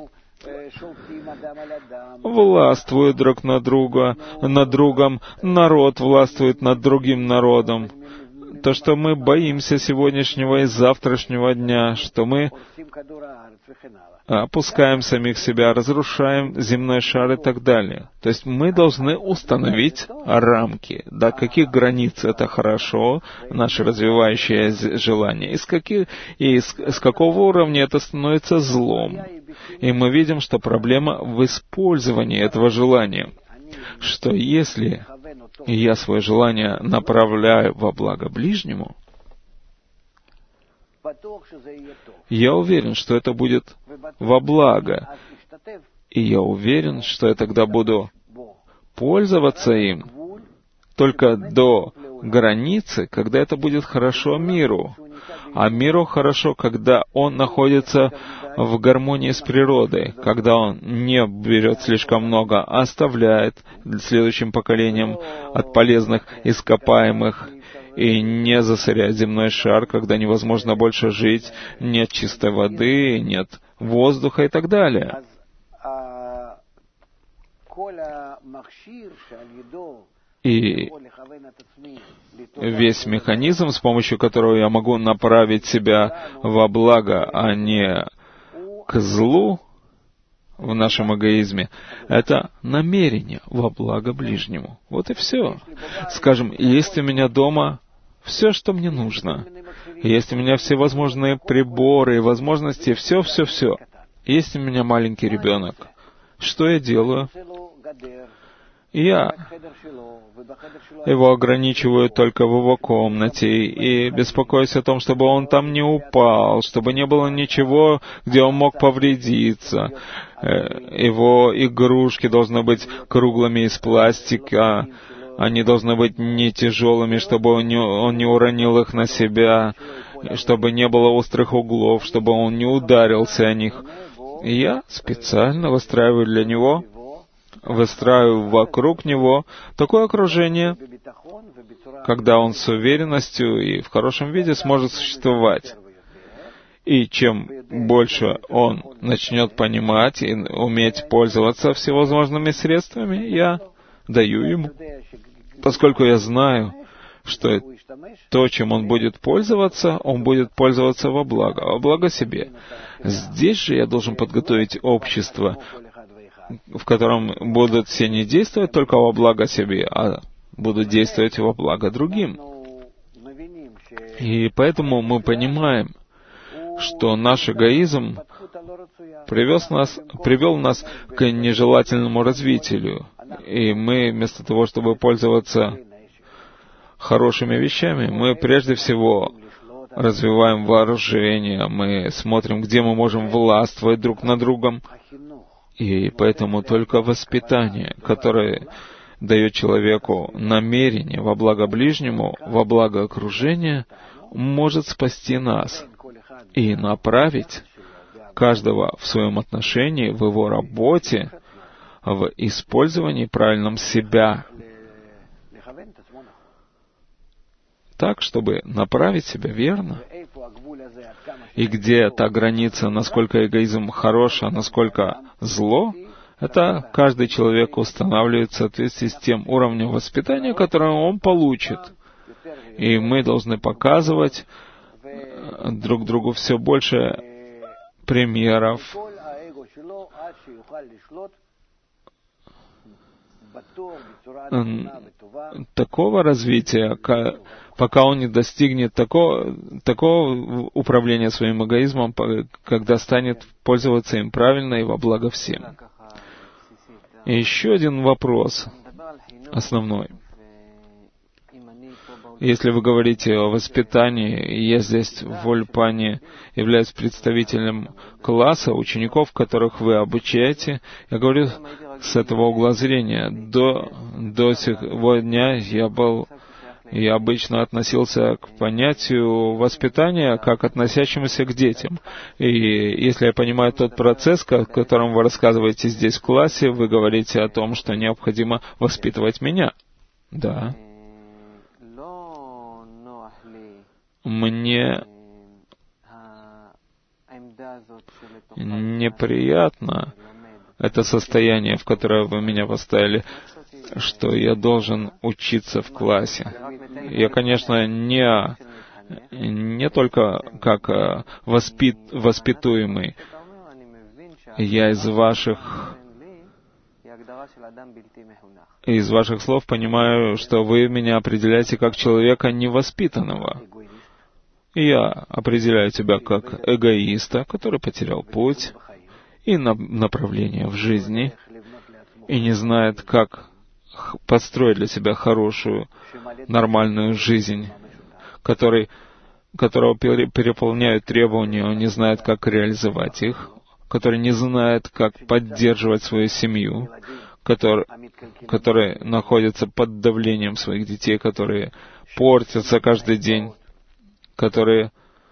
властвуют друг над другом, народ властвует над другим народом. То, что мы боимся сегодняшнего и завтрашнего дня, что мы опускаем самих себя, разрушаем земной шар и так далее. То есть мы должны установить рамки, до каких границ это хорошо, наше развивающее желание, и с какого уровня это становится злом. И мы видим, что проблема в использовании этого желания, что если я свое желание направляю во благо ближнему, я уверен, что это будет во благо. И я уверен, что я тогда буду пользоваться им только до границы, когда это будет хорошо миру. А миру хорошо, когда он находится в гармонии с природой, когда он не берет слишком много, а оставляет следующим поколениям от полезных ископаемых, и не засоряет земной шар, когда невозможно больше жить, нет чистой воды, нет воздуха и так далее. И весь механизм, с помощью которого я могу направить себя во благо, а не к злу в нашем эгоизме, это намерение во благо ближнему. Вот и все. Скажем, есть у меня дома все, что мне нужно. Есть у меня все возможные приборы и возможности, все. Есть у меня маленький ребенок. Что я делаю? Я его ограничиваю только в его комнате и беспокоюсь о том, чтобы он там не упал, чтобы не было ничего, где он мог повредиться. Его игрушки должны быть круглыми из пластика, они должны быть не тяжелыми, чтобы он не уронил их на себя, чтобы не было острых углов, чтобы он не ударился о них. И я специально выстраиваю вокруг него такое окружение, когда он с уверенностью и в хорошем виде сможет существовать. И чем больше он начнет понимать и уметь пользоваться всевозможными средствами, я даю ему. Поскольку я знаю, что то, чем он будет пользоваться во благо себе. Здесь же я должен подготовить общество, в котором будут все не действовать только во благо себе, а будут действовать во благо другим. И поэтому мы понимаем, что наш эгоизм привел нас к нежелательному развитию. И мы, вместо того, чтобы пользоваться хорошими вещами, мы прежде всего развиваем вооружение, мы смотрим, где мы можем властвовать друг над другом. И поэтому только воспитание, которое дает человеку намерение во благо ближнему, во благо окружения, может спасти нас и направить каждого в своем отношении, в его работе, в использовании правильном себя, так, чтобы направить себя верно. И где та граница, насколько эгоизм хорош, а насколько зло, это каждый человек устанавливает в соответствии с тем уровнем воспитания, которое он получит. И мы должны показывать друг другу все больше примеров такого развития, пока он не достигнет такого управления своим эгоизмом, когда станет пользоваться им правильно и во благо всем. И еще один вопрос, основной. Если вы говорите о воспитании, и я здесь в Ульпане являюсь представителем класса учеников, которых вы обучаете, я говорю с этого угла зрения. До сего дня я обычно относился к понятию воспитания как относящемуся к детям. И если я понимаю тот процесс, о котором вы рассказываете здесь в классе, вы говорите о том, что необходимо воспитывать меня. Да. Мне неприятно это состояние, в которое вы меня поставили, что я должен учиться в классе. Я, конечно, не только как воспитуемый. Я из ваших слов понимаю, что вы меня определяете как человека невоспитанного. Я определяю тебя как эгоиста, который потерял путь и направление в жизни, и не знает, как построить для себя хорошую, нормальную жизнь, которого переполняют требования, он не знает, как реализовать их, который не знает, как поддерживать свою семью, который находится под давлением своих детей, которые портятся каждый день, которыми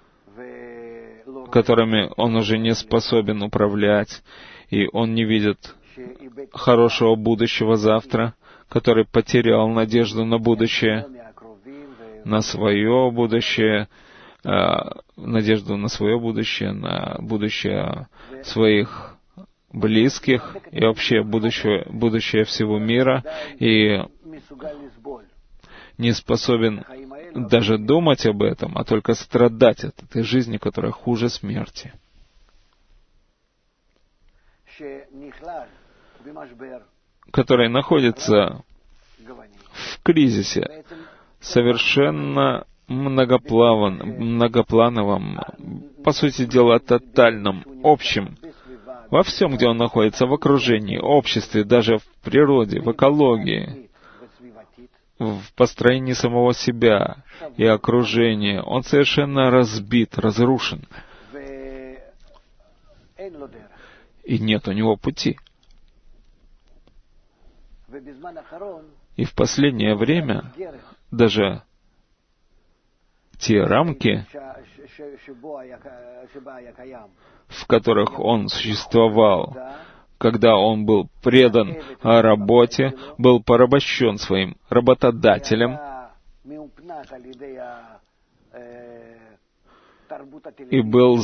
он уже не способен управлять, и он не видит хорошего будущего завтра, который потерял надежду на будущее, на свое будущее, надежду на свое будущее, на будущее своих близких и вообще будущее всего мира, и не способен даже думать об этом, а только страдать от этой жизни, которая хуже смерти. Который находится в кризисе, совершенно многоплановом, по сути дела, тотальном, общем, во всем, где он находится, в окружении, обществе, даже в природе, в экологии, в построении самого себя и окружения. Он совершенно разбит, разрушен. И нет у него пути. И в последнее время даже те рамки, в которых он существовал, когда он был предан работе, был порабощен своим работодателем и был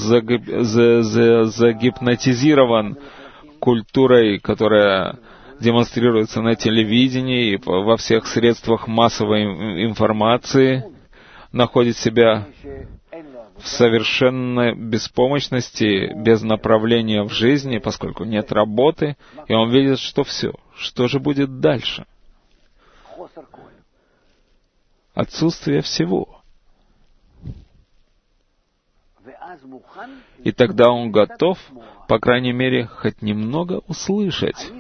загипнотизирован культурой, которая демонстрируется на телевидении и во всех средствах массовой информации, находит себя в совершенной беспомощности, без направления в жизни, поскольку нет работы, и он видит, что все. Что же будет дальше? Отсутствие всего. И тогда он готов, по крайней мере, хоть немного услышать.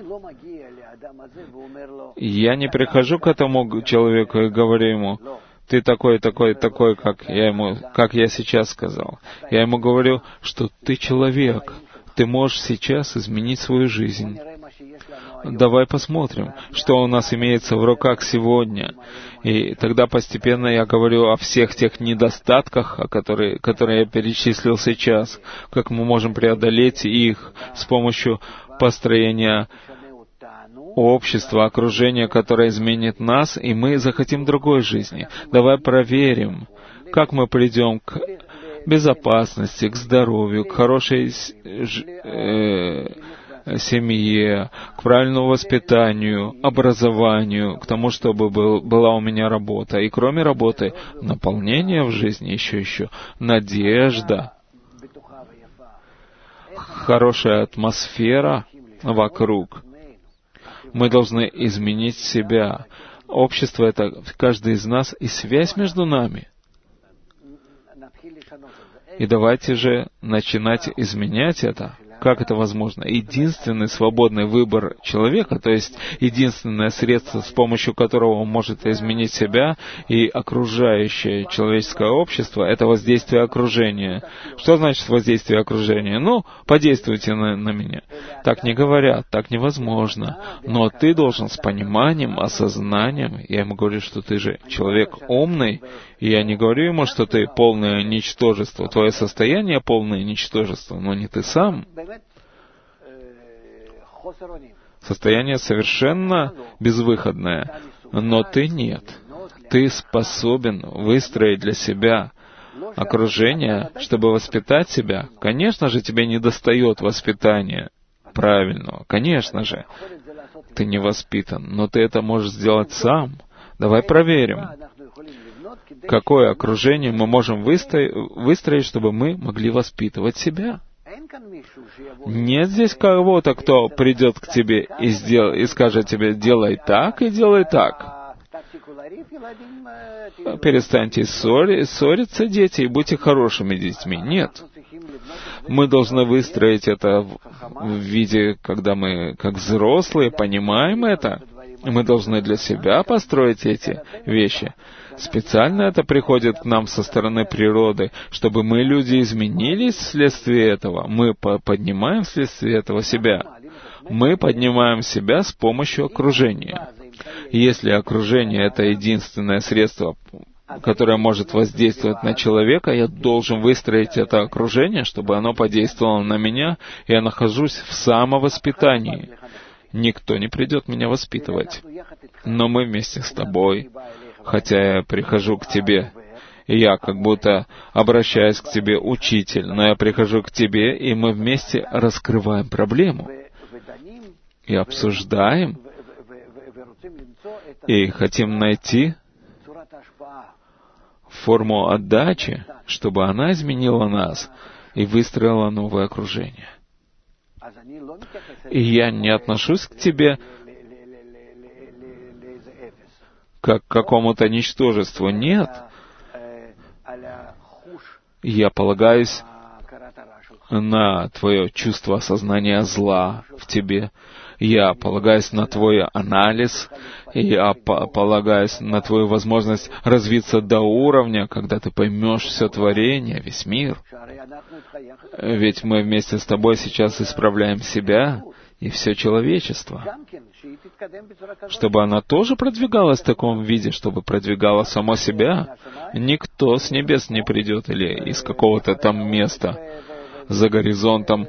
Я не прихожу к этому человеку и говорю ему: ты такой, такой, такой, как я сейчас сказал. Я ему говорю, что ты человек, ты можешь сейчас изменить свою жизнь. Давай посмотрим, что у нас имеется в руках сегодня. И тогда постепенно я говорю о всех тех недостатках, которые я перечислил сейчас, как мы можем преодолеть их с помощью построения общества, окружения, которое изменит нас, и мы захотим другой жизни. Давай проверим, как мы придем к безопасности, к здоровью, к хорошей семье, к правильному воспитанию, образованию, к тому, чтобы была у меня работа. И кроме работы, наполнение в жизни еще, надежда, хорошая атмосфера вокруг. Мы должны изменить себя. Общество — это каждый из нас и связь между нами. И давайте же начинать изменять это. Как это возможно? Единственный свободный выбор человека, то есть единственное средство, с помощью которого он может изменить себя и окружающее человеческое общество, это воздействие окружения. Что значит воздействие окружения? Ну, подействуйте на меня. Так не говорят, так невозможно. Но ты должен с пониманием, осознанием, я ему говорю, что ты же человек умный, и я не говорю ему, что ты полное ничтожество, твое состояние полное ничтожество, но не ты сам. Состояние совершенно безвыходное, но ты нет. Ты способен выстроить для себя окружение, чтобы воспитать себя. Конечно же, тебе недостает воспитания правильного. Конечно же, ты не воспитан, но ты это можешь сделать сам. Давай проверим, какое окружение мы можем выстроить, чтобы мы могли воспитывать себя. Нет здесь кого-то, кто придет к тебе и скажет тебе, делай так и делай так. Перестаньте ссориться, дети, и будьте хорошими детьми. Нет. Мы должны выстроить это в виде, когда мы, как взрослые, понимаем это. Мы должны для себя построить эти вещи. Специально это приходит к нам со стороны природы, чтобы мы, люди, изменились вследствие этого. Мы поднимаем вследствие этого себя. Мы поднимаем себя с помощью окружения. Если окружение — это единственное средство, которое может воздействовать на человека, я должен выстроить это окружение, чтобы оно подействовало на меня, и я нахожусь в самовоспитании. Никто не придет меня воспитывать. Но мы вместе с тобой, хотя я прихожу к тебе, и я как будто обращаюсь к тебе, учитель, но я прихожу к тебе, и мы вместе раскрываем проблему, и обсуждаем, и хотим найти форму отдачи, чтобы она изменила нас и выстроила новое окружение. И я не отношусь к тебе как к какому-то ничтожеству. Нет. Я полагаюсь на твое чувство осознания зла в тебе. Я полагаюсь на твой анализ, я полагаюсь на твою возможность развиться до уровня, когда ты поймешь все творение, весь мир. Ведь мы вместе с тобой сейчас исправляем себя и все человечество, чтобы она тоже продвигалась в таком виде, чтобы продвигала само себя. Никто с небес не придет или из какого-то там места за горизонтом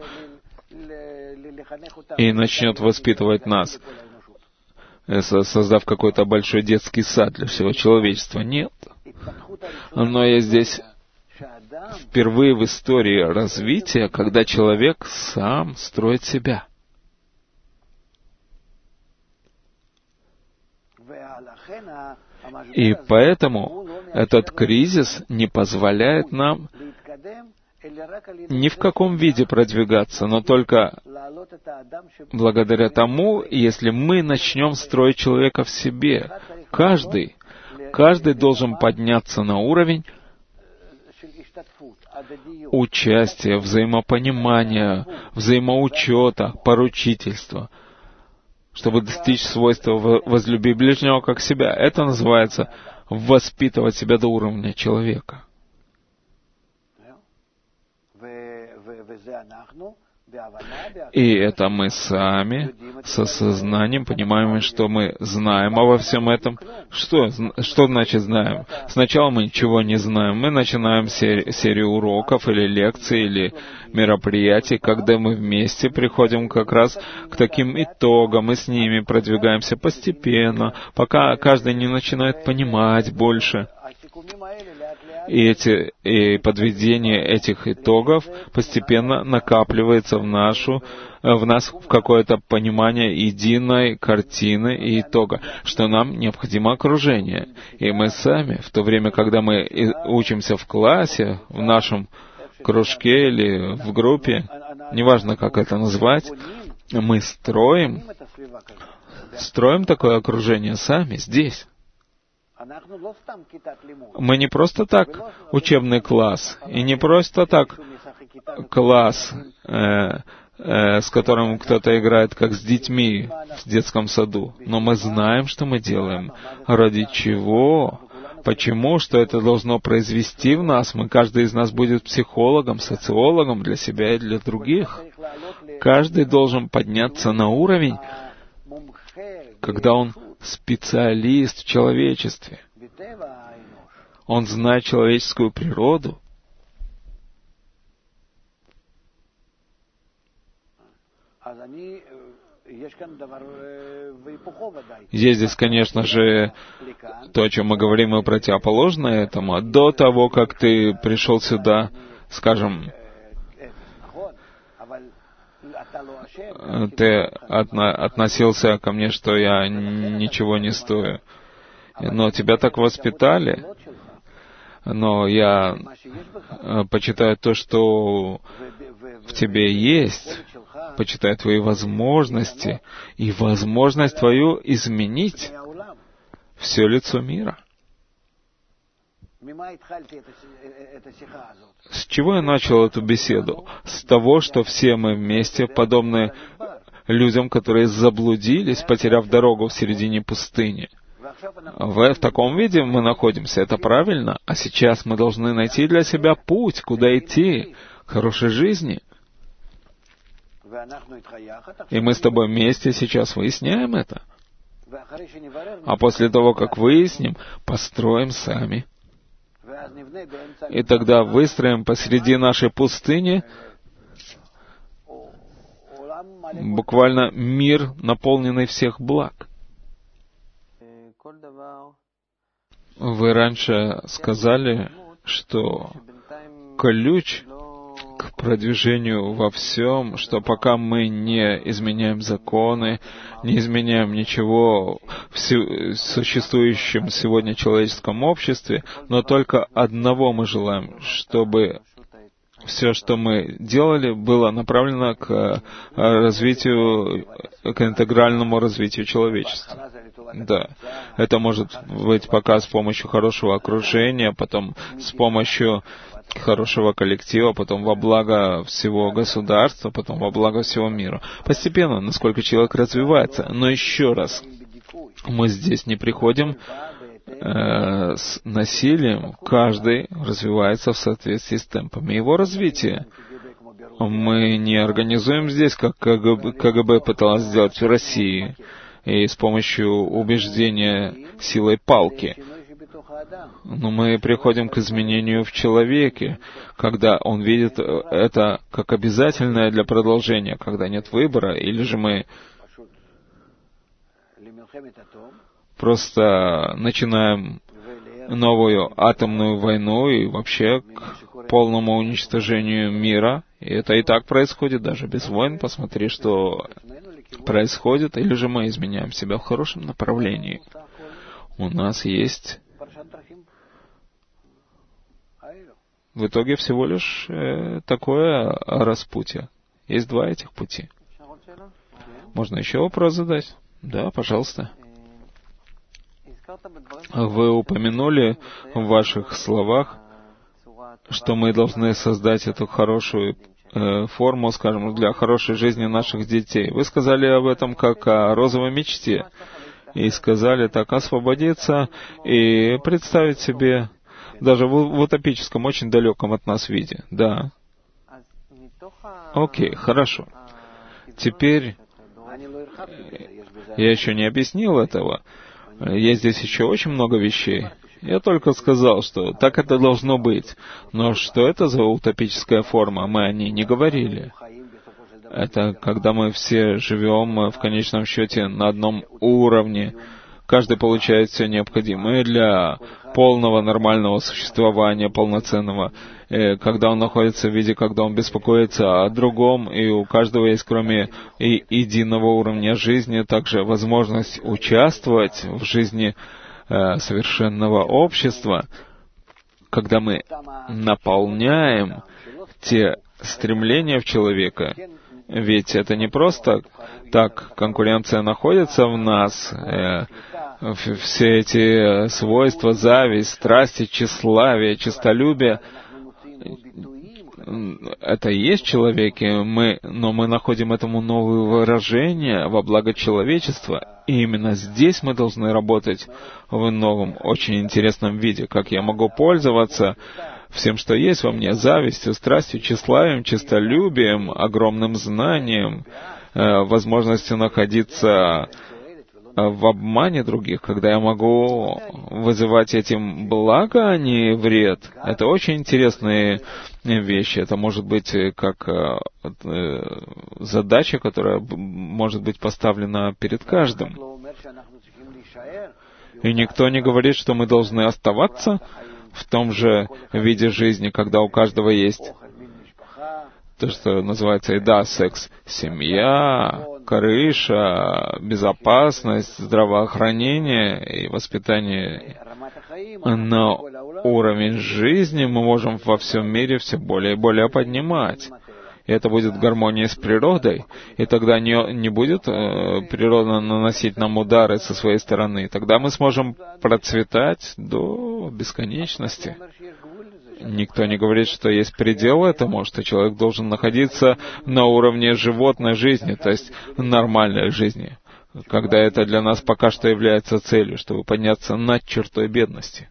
и начнет воспитывать нас, создав какой-то большой детский сад для всего человечества. Нет. Но я здесь впервые в истории развития, когда человек сам строит себя. И поэтому этот кризис не позволяет нам ни в каком виде продвигаться, но только благодаря тому, если мы начнем строить человека в себе. Каждый должен подняться на уровень участия, взаимопонимания, взаимоучета, поручительства, чтобы достичь свойства «возлюби ближнего как себя». Это называется воспитывать себя до уровня человека. И это мы сами с осознанием понимаем, что мы знаем обо всем этом. Что значит знаем? Сначала мы ничего не знаем. Мы начинаем серию уроков или лекций, или мероприятий, когда мы вместе приходим как раз к таким итогам, и с ними продвигаемся постепенно, пока каждый не начинает понимать больше. И подведение этих итогов постепенно накапливается в нас в какое-то понимание единой картины и итога, что нам необходимо окружение. И мы сами, в то время, когда мы учимся в классе, в нашем кружке или в группе, неважно, как это назвать, мы строим такое окружение сами, здесь. Мы не просто так учебный класс, и не просто так класс, с которым кто-то играет, как с детьми в детском саду. Но мы знаем, что мы делаем, ради чего, почему, что это должно произвести в нас. Каждый из нас будет психологом, социологом для себя и для других. Каждый должен подняться на уровень, когда он специалист в человечестве. Он знает человеческую природу. Есть здесь, конечно же, то, о чем мы говорим, и противоположное этому. До того, как ты пришел сюда, скажем, ты относился ко мне, что я ничего не стою. Но тебя так воспитали. Но я почитаю то, что в тебе есть, почитаю твои возможности и возможность твою изменить все лицо мира. С чего я начал эту беседу? С того, что все мы вместе подобны людям, которые заблудились, потеряв дорогу в середине пустыни. В таком виде мы находимся, это правильно. А сейчас мы должны найти для себя путь, куда идти, к хорошей жизни. И мы с тобой вместе сейчас выясняем это. А после того, как выясним, построим сами. И тогда выстроим посреди нашей пустыни буквально мир, наполненный всех благ. Вы раньше сказали, что ключ к продвижению во всем, что пока мы не изменяем законы, не изменяем ничего в существующем сегодня человеческом обществе, но только одного мы желаем, чтобы все, что мы делали, было направлено к развитию, к интегральному развитию человечества. Да, это может быть пока с помощью хорошего окружения, потом с помощью хорошего коллектива, потом во благо всего государства, потом во благо всего мира. Постепенно, насколько человек развивается. Но еще раз, мы здесь не приходим с насилием. Каждый развивается в соответствии с темпами его развития. Мы не организуем здесь, как КГБ пыталось сделать в России, и с помощью убеждения силой палки. Но мы приходим к изменению в человеке, когда он видит это как обязательное для продолжения, когда нет выбора, или же мы просто начинаем новую атомную войну и вообще к полному уничтожению мира. И это и так происходит, даже без войн. Посмотри, что происходит, или же мы изменяем себя в хорошем направлении. У нас есть в итоге всего лишь такое распутье. Есть два этих пути. Можно еще вопрос задать? Да, пожалуйста. Вы упомянули в ваших словах, что мы должны создать эту хорошую форму, скажем, для хорошей жизни наших детей. Вы сказали об этом как о розовой мечте. И сказали так освободиться и представить себе даже в утопическом, очень далеком от нас виде. Да. Окей, хорошо. Теперь я еще не объяснил этого. Есть здесь еще очень много вещей. Я только сказал, что так это должно быть. Но что это за утопическая форма, мы о ней не говорили. Это когда мы все живем в конечном счете на одном уровне. Каждый получает все необходимое для полного нормального существования, полноценного. Когда он находится в виде, когда он беспокоится о другом, и у каждого есть, кроме единого уровня жизни, также возможность участвовать в жизни совершенного общества, когда мы наполняем те стремления в человека. Ведь это не просто так, конкуренция находится в нас, все эти свойства, зависть, страсти, тщеславие, честолюбие, это и есть человеки, но мы находим этому новые выражения во благо человечества. И именно здесь мы должны работать в новом, очень интересном виде. Как я могу пользоваться всем, что есть во мне: завистью, страстью, тщеславием, честолюбием, огромным знанием, возможностью находиться в обмане других, когда я могу вызывать этим благо, а не вред. Это очень интересные вещи. Это может быть как задача, которая может быть поставлена перед каждым. И никто не говорит, что мы должны оставаться в том же виде жизни, когда у каждого есть то, что называется еда, секс, семья, крыша, безопасность, здравоохранение и воспитание. Но уровень жизни мы можем во всем мире все более и более поднимать. И это будет в гармонии с природой. И тогда не будет природа наносить нам удары со своей стороны. Тогда мы сможем процветать до бесконечности. Никто не говорит, что есть предел этому, что человек должен находиться на уровне животной жизни, то есть нормальной жизни, когда это для нас пока что является целью, чтобы подняться над чертой бедности.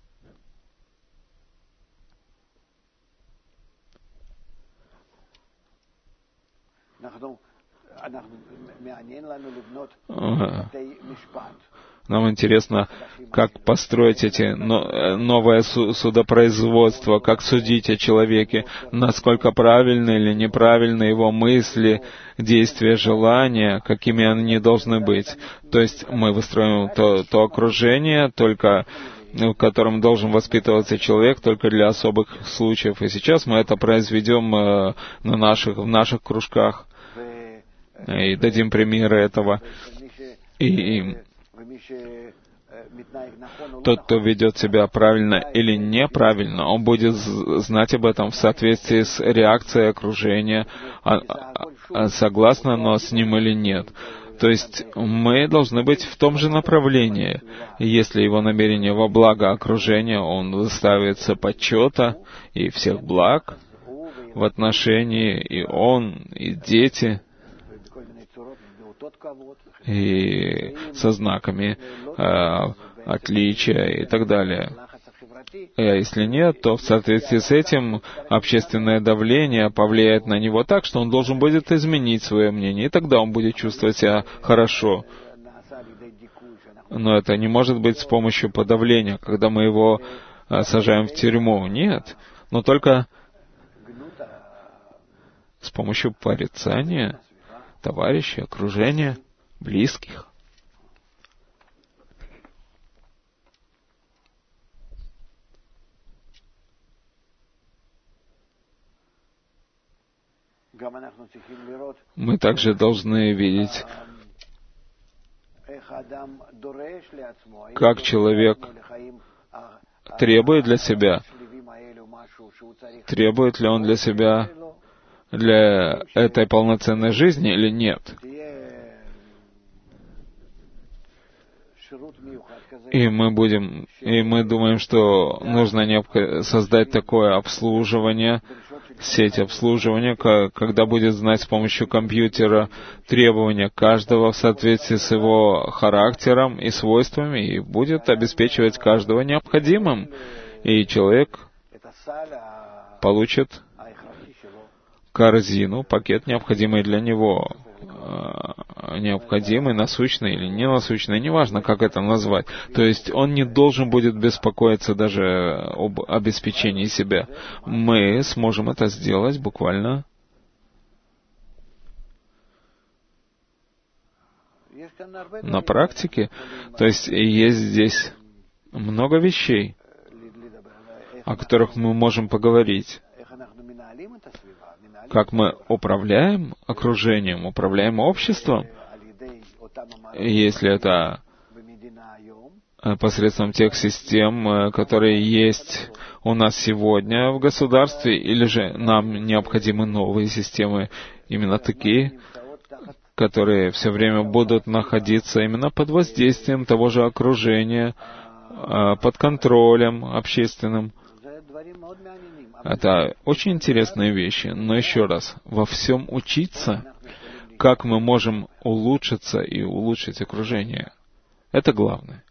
Нам интересно, как построить эти новое судопроизводство, как судить о человеке, насколько правильны или неправильны его мысли, действия, желания, какими они должны быть. То есть мы выстроим то окружение, только в котором должен воспитываться человек, только для особых случаев. И сейчас мы это произведем в наших кружках и дадим примеры этого. И тот, кто ведет себя правильно или неправильно, он будет знать об этом в соответствии с реакцией окружения, согласно оно с ним или нет. То есть мы должны быть в том же направлении. Если его намерение во благо окружения, он доставится почета и всех благ в отношении и он, и дети, и со знаками отличия и так далее. А если нет, то в соответствии с этим общественное давление повлияет на него так, что он должен будет изменить свое мнение, и тогда он будет чувствовать себя хорошо. Но это не может быть с помощью подавления, когда мы его сажаем в тюрьму. Нет, но только с помощью порицания товарищей, окружения, близких. Мы также должны видеть, как человек требует для себя, требует ли он для себя, для этой полноценной жизни или нет. И мы думаем, что нужно создать такое обслуживание, сеть обслуживания, когда будет знать с помощью компьютера требования каждого в соответствии с его характером и свойствами, и будет обеспечивать каждого необходимым. И человек получит корзину, пакет, необходимый для него, необходимый, насущный или ненасущный, неважно, как это назвать. То есть он не должен будет беспокоиться даже об обеспечении себя. Мы сможем это сделать буквально на практике. То есть есть здесь много вещей, о которых мы можем поговорить. Как мы управляем окружением, управляем обществом, если это посредством тех систем, которые есть у нас сегодня в государстве, или же нам необходимы новые системы, именно такие, которые все время будут находиться именно под воздействием того же окружения, под контролем общественным. Это очень интересные вещи, но еще раз, во всем учиться, как мы можем улучшиться и улучшить окружение, это главное.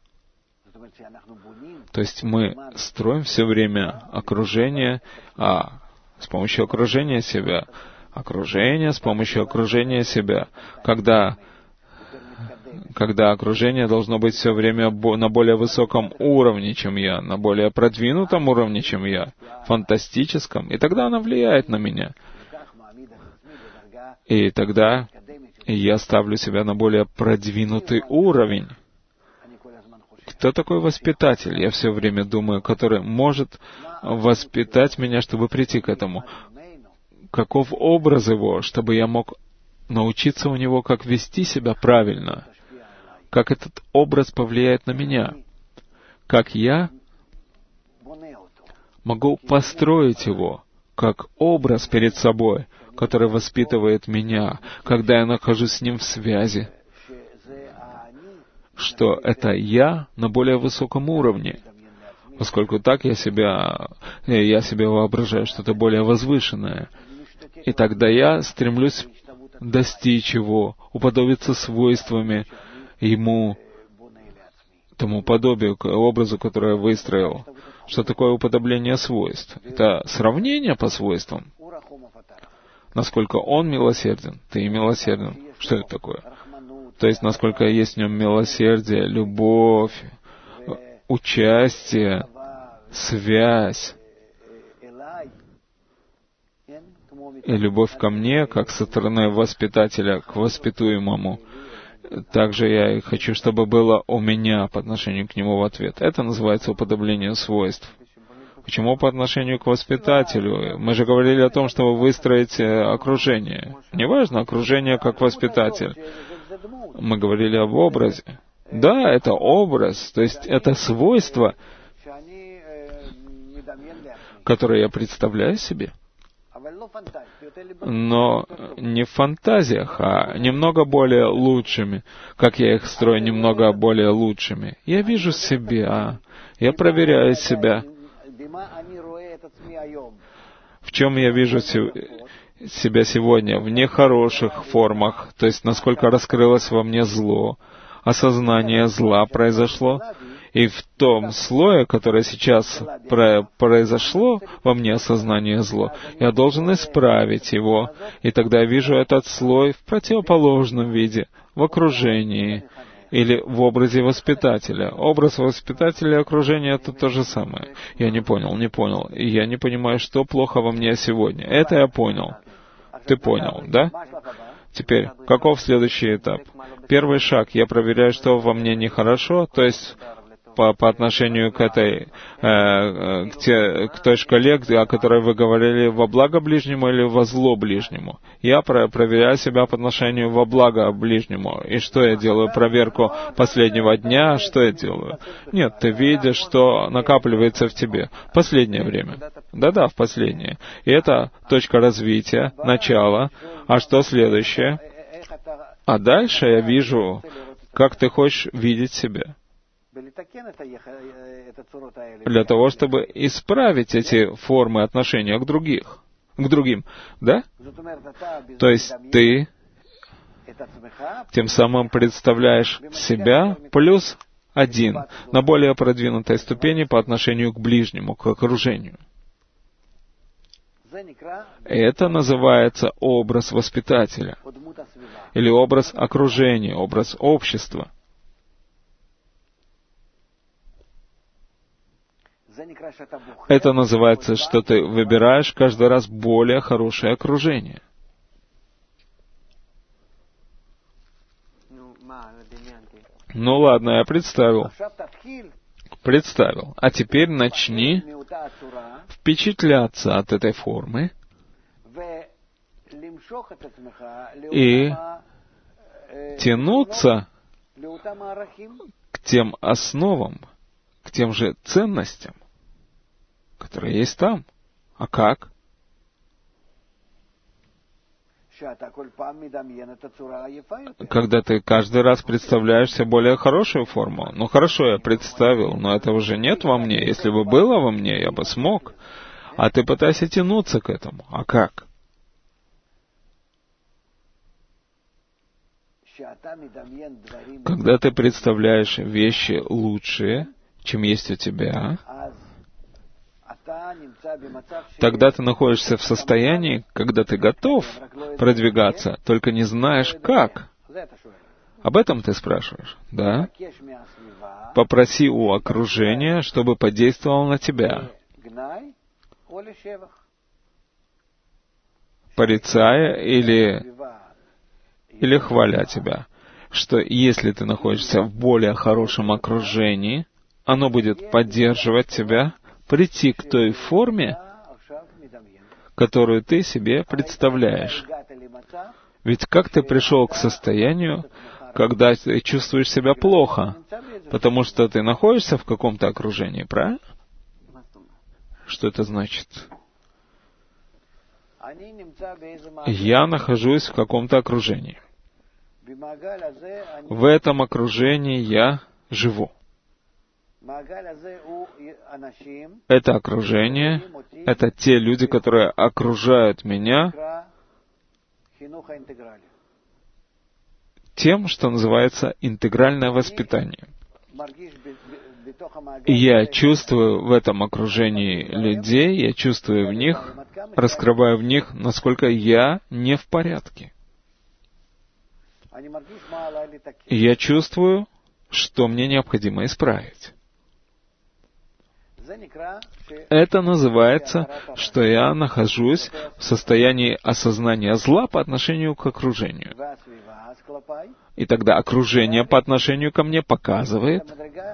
То есть мы строим все время окружение, с помощью окружения себя, с помощью окружения себя, когда окружение должно быть все время на более высоком уровне, чем я, на более продвинутом уровне, чем я, фантастическом, и тогда оно влияет на меня. И тогда я ставлю себя на более продвинутый уровень. Кто такой воспитатель? Я все время думаю, который может воспитать меня, чтобы прийти к этому. Каков образ его, чтобы я мог научиться у него, как вести себя правильно, как этот образ повлияет на меня, как я могу построить его, как образ перед собой, который воспитывает меня, когда я нахожусь с ним в связи, что это я на более высоком уровне, поскольку так я себе воображаю что-то более возвышенное. И тогда я стремлюсь достичь его, уподобиться свойствами ему, тому подобию, образу, которое я выстроил. Что такое уподобление свойств? Это сравнение по свойствам. Насколько он милосерден, ты и милосерден. Что это такое? То есть, насколько есть в нем милосердие, любовь, участие, связь и любовь ко мне, как со стороны воспитателя к воспитуемому. Также я и хочу, чтобы было у меня по отношению к нему в ответ. Это называется уподобление свойств. Почему по отношению к воспитателю? Мы же говорили о том, что вы выстроите окружение. Неважно, окружение как воспитатель. Мы говорили об образе. Да, это образ, то есть это свойство, которое я представляю себе. Но не в фантазиях, а немного более лучшими. Как я их строю немного более лучшими. Я вижу себя, я проверяю себя. В чем я вижу себя сегодня? В нехороших формах, то есть насколько раскрылось во мне зло, осознание зла произошло, и в том слое, которое сейчас произошло во мне, осознание зла, я должен исправить его, и тогда я вижу этот слой в противоположном виде, в окружении, или в образе воспитателя. Образ воспитателя и окружения — это то же самое. Я не понял. И я не понимаю, что плохо во мне сегодня. Это я понял. Ты понял, да? Теперь, каков следующий этап? Первый шаг. Я проверяю, что во мне нехорошо, то есть по отношению к той шкале, о которой вы говорили, во благо ближнему или во зло ближнему. Я проверяю себя по отношению во благо ближнему. И что я делаю? Проверку последнего дня. Что я делаю? Нет, ты видишь, что накапливается в тебе. Последнее время. Да-да, в последнее. И это точка развития, начало. А что следующее? А дальше я вижу, как ты хочешь видеть себя. Для того, чтобы исправить эти формы отношения к другим, да? То есть ты тем самым представляешь себя плюс один на более продвинутой ступени по отношению к ближнему, к окружению. Это называется образ воспитателя, или образ окружения, образ общества. Это называется, что ты выбираешь каждый раз более хорошее окружение. Ну ладно, я представил. А теперь начни впечатляться от этой формы и тянуться к тем основам, к тем же ценностям, которые есть там. А как? Когда ты каждый раз представляешь себе более хорошую форму. Ну хорошо, я представил, но этого же нет во мне. Если бы было во мне, я бы смог. А ты пытаешься тянуться к этому. А как? Когда ты представляешь вещи лучшие, чем есть у тебя, тогда ты находишься в состоянии, когда ты готов продвигаться, только не знаешь как. Об этом ты спрашиваешь, да? Попроси у окружения, чтобы подействовало на тебя, порицая или хваля тебя, что если ты находишься в более хорошем окружении, оно будет поддерживать тебя прийти к той форме, которую ты себе представляешь. Ведь как ты пришел к состоянию, когда ты чувствуешь себя плохо? Потому что ты находишься в каком-то окружении, правильно? Что это значит? Я нахожусь в каком-то окружении. В этом окружении я живу. Это окружение, это те люди, которые окружают меня тем, что называется интегральное воспитание. И я чувствую в этом окружении людей, я чувствую в них, раскрываю в них, насколько я не в порядке. И я чувствую, что мне необходимо исправить. Это называется, что я нахожусь в состоянии осознания зла по отношению к окружению. И тогда окружение по отношению ко мне показывает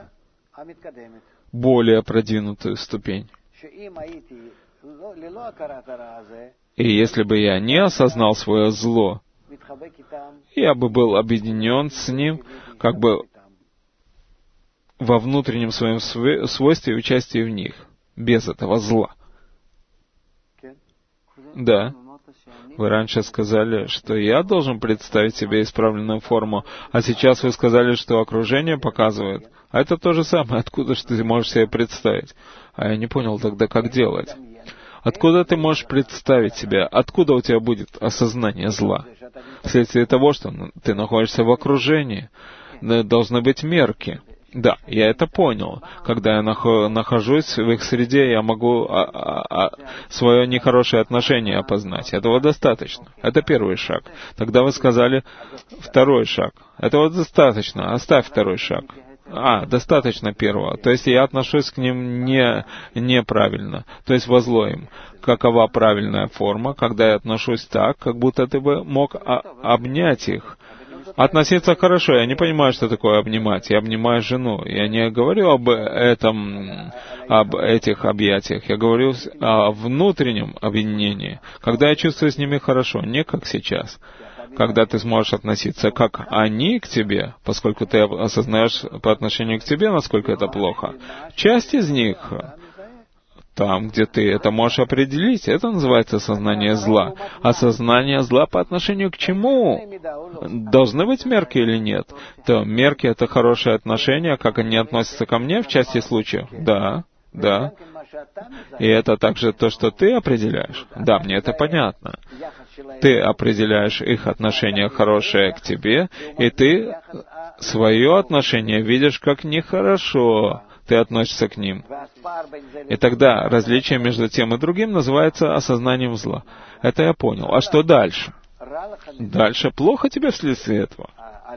более продвинутую ступень. И если бы я не осознал свое зло, я бы был объединен с ним, как бы во внутреннем своем свойстве и участии в них, без этого зла. Да. Вы раньше сказали, что я должен представить себе исправленную форму, а сейчас вы сказали, что окружение показывает. А это то же самое. Откуда же ты можешь себе представить? А я не понял тогда, как делать. Откуда ты можешь представить себя? Откуда у тебя будет осознание зла? Вследствие того, что ты находишься в окружении. Должны быть мерки. Да, я это понял. Когда я нахожусь в их среде, я могу свое нехорошее отношение опознать. Этого достаточно. Это первый шаг. Тогда вы сказали второй шаг. Этого достаточно. Оставь второй шаг. Достаточно первого. То есть я отношусь к ним неправильно. То есть во зло им. Какова правильная форма, когда я отношусь так, как будто ты бы мог обнять их? Относиться хорошо. Я не понимаю, что такое обнимать. Я обнимаю жену. Я не говорю об этих объятиях. Я говорю о внутреннем объединении. Когда я чувствую с ними хорошо, не как сейчас. Когда ты сможешь относиться как они к тебе, поскольку ты осознаешь по отношению к тебе, насколько это плохо. Часть из них, там, где ты это можешь определить, это называется осознание зла. Осознание зла по отношению к чему? Должны быть мерки или нет? То мерки — это хорошие отношения, как они относятся ко мне в части случаев? Да. И это также то, что ты определяешь? Да, мне это понятно. Ты определяешь их отношение хорошее к тебе, и ты свое отношение видишь как нехорошо. Ты относишься к ним. И тогда различие между тем и другим называется осознанием зла. Это я понял. А что дальше? Дальше плохо тебе вследствие этого.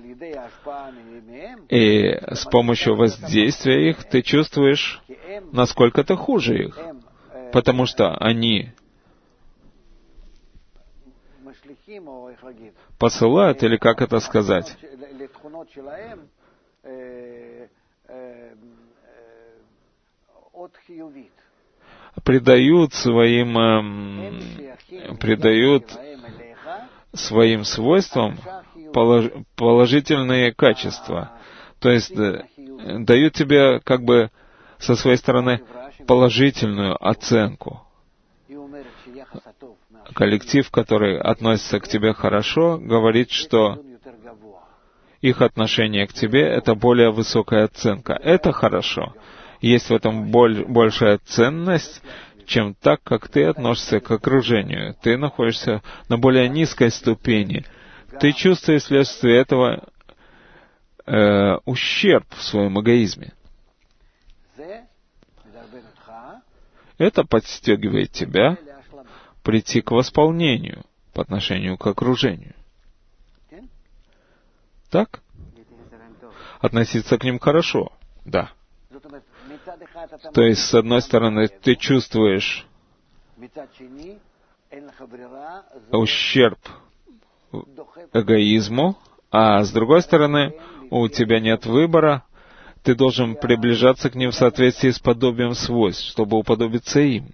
И с помощью воздействия их ты чувствуешь, насколько ты хуже их. Потому что они посылают, или как это сказать, придают своим свойствам положительные качества. То есть дают тебе как бы со своей стороны положительную оценку. Коллектив, который относится к тебе хорошо, говорит, что их отношение к тебе — это более высокая оценка. Это хорошо. Есть в этом большая ценность, чем так, как ты относишься к окружению. Ты находишься на более низкой ступени. Ты чувствуешь вследствие этого ущерб в своем эгоизме. Это подстегивает тебя прийти к восполнению по отношению к окружению. Так? Относиться к ним хорошо, да. То есть, с одной стороны, ты чувствуешь ущерб эгоизму, а с другой стороны, у тебя нет выбора, ты должен приближаться к ним в соответствии с подобием свойств, чтобы уподобиться им.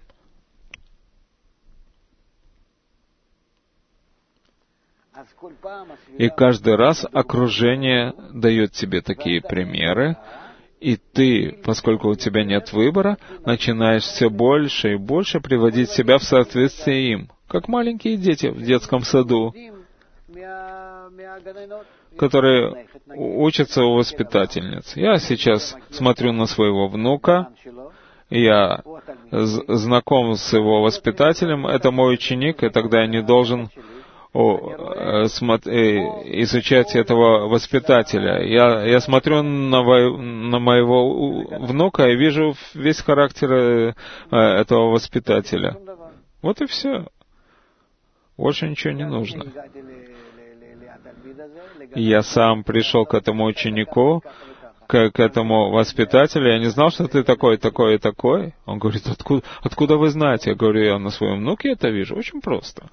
И каждый раз окружение дает тебе такие примеры, и ты, поскольку у тебя нет выбора, начинаешь все больше и больше приводить себя в соответствие им, как маленькие дети в детском саду, которые учатся у воспитательниц. Я сейчас смотрю на своего внука, я знаком с его воспитателем, это мой ученик, и тогда я не должен изучать этого воспитателя. Я смотрю на моего внука и вижу весь характер этого воспитателя. Вот и все. Больше ничего не нужно. Я сам пришел к этому ученику, к этому воспитателю. Я не знал, что ты такой, такой и такой. Он говорит, откуда вы знаете? Я говорю, я на своем внуке это вижу. Очень просто.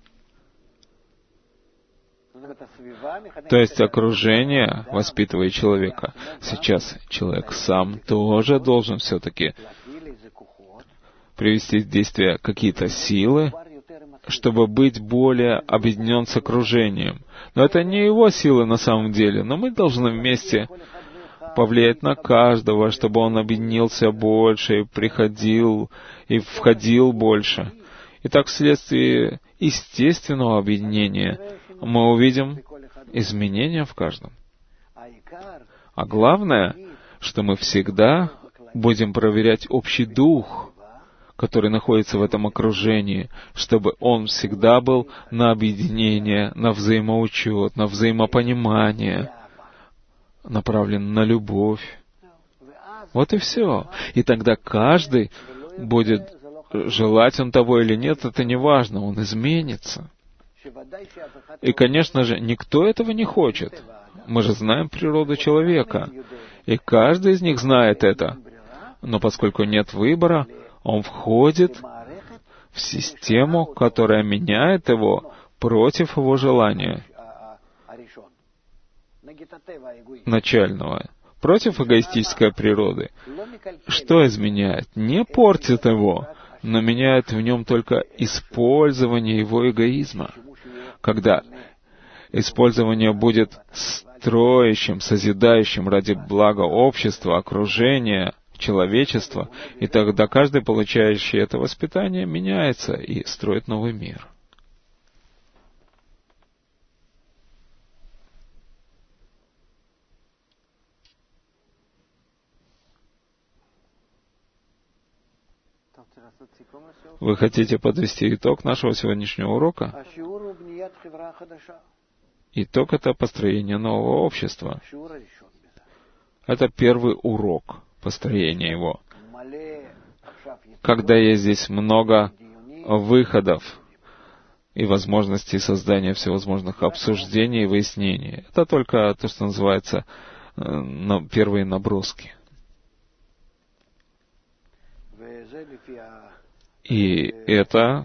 То есть окружение воспитывает человека. Сейчас человек сам тоже должен все-таки привести в действие какие-то силы, чтобы быть более объединен с окружением. Но это не его силы на самом деле, но мы должны вместе повлиять на каждого, чтобы он объединился больше и приходил, и входил больше. И так вследствие естественного объединения мы увидим изменения в каждом. А главное, что мы всегда будем проверять общий дух, который находится в этом окружении, чтобы он всегда был на объединение, на взаимоучет, на взаимопонимание, направлен на любовь. Вот и все. И тогда каждый будет, желать он того или нет, это не важно, он изменится. И, конечно же, никто этого не хочет. Мы же знаем природу человека, и каждый из них знает это. Но поскольку нет выбора, он входит в систему, которая меняет его против его желания начального, против эгоистической природы. Что изменяет? Не портит его, но меняет в нем только использование его эгоизма. Когда использование будет строящим, созидающим ради блага общества, окружения, человечества, и тогда каждый, получающий это воспитание, меняется и строит новый мир. Вы хотите подвести итог нашего сегодняшнего урока? Итог — это построение нового общества. Это первый урок построения его. Когда есть здесь много выходов и возможностей создания всевозможных обсуждений и выяснений, это только то, что называется первые наброски. И это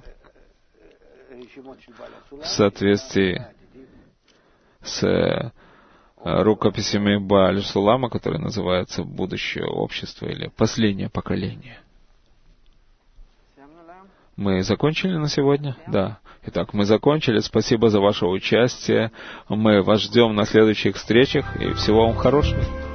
в соответствии с рукописями Бааль Сулама, которые называются «Будущее общество» или «Последнее поколение». Мы закончили на сегодня? Да. Итак, мы закончили. Спасибо за ваше участие. Мы вас ждем на следующих встречах, и всего вам хорошего.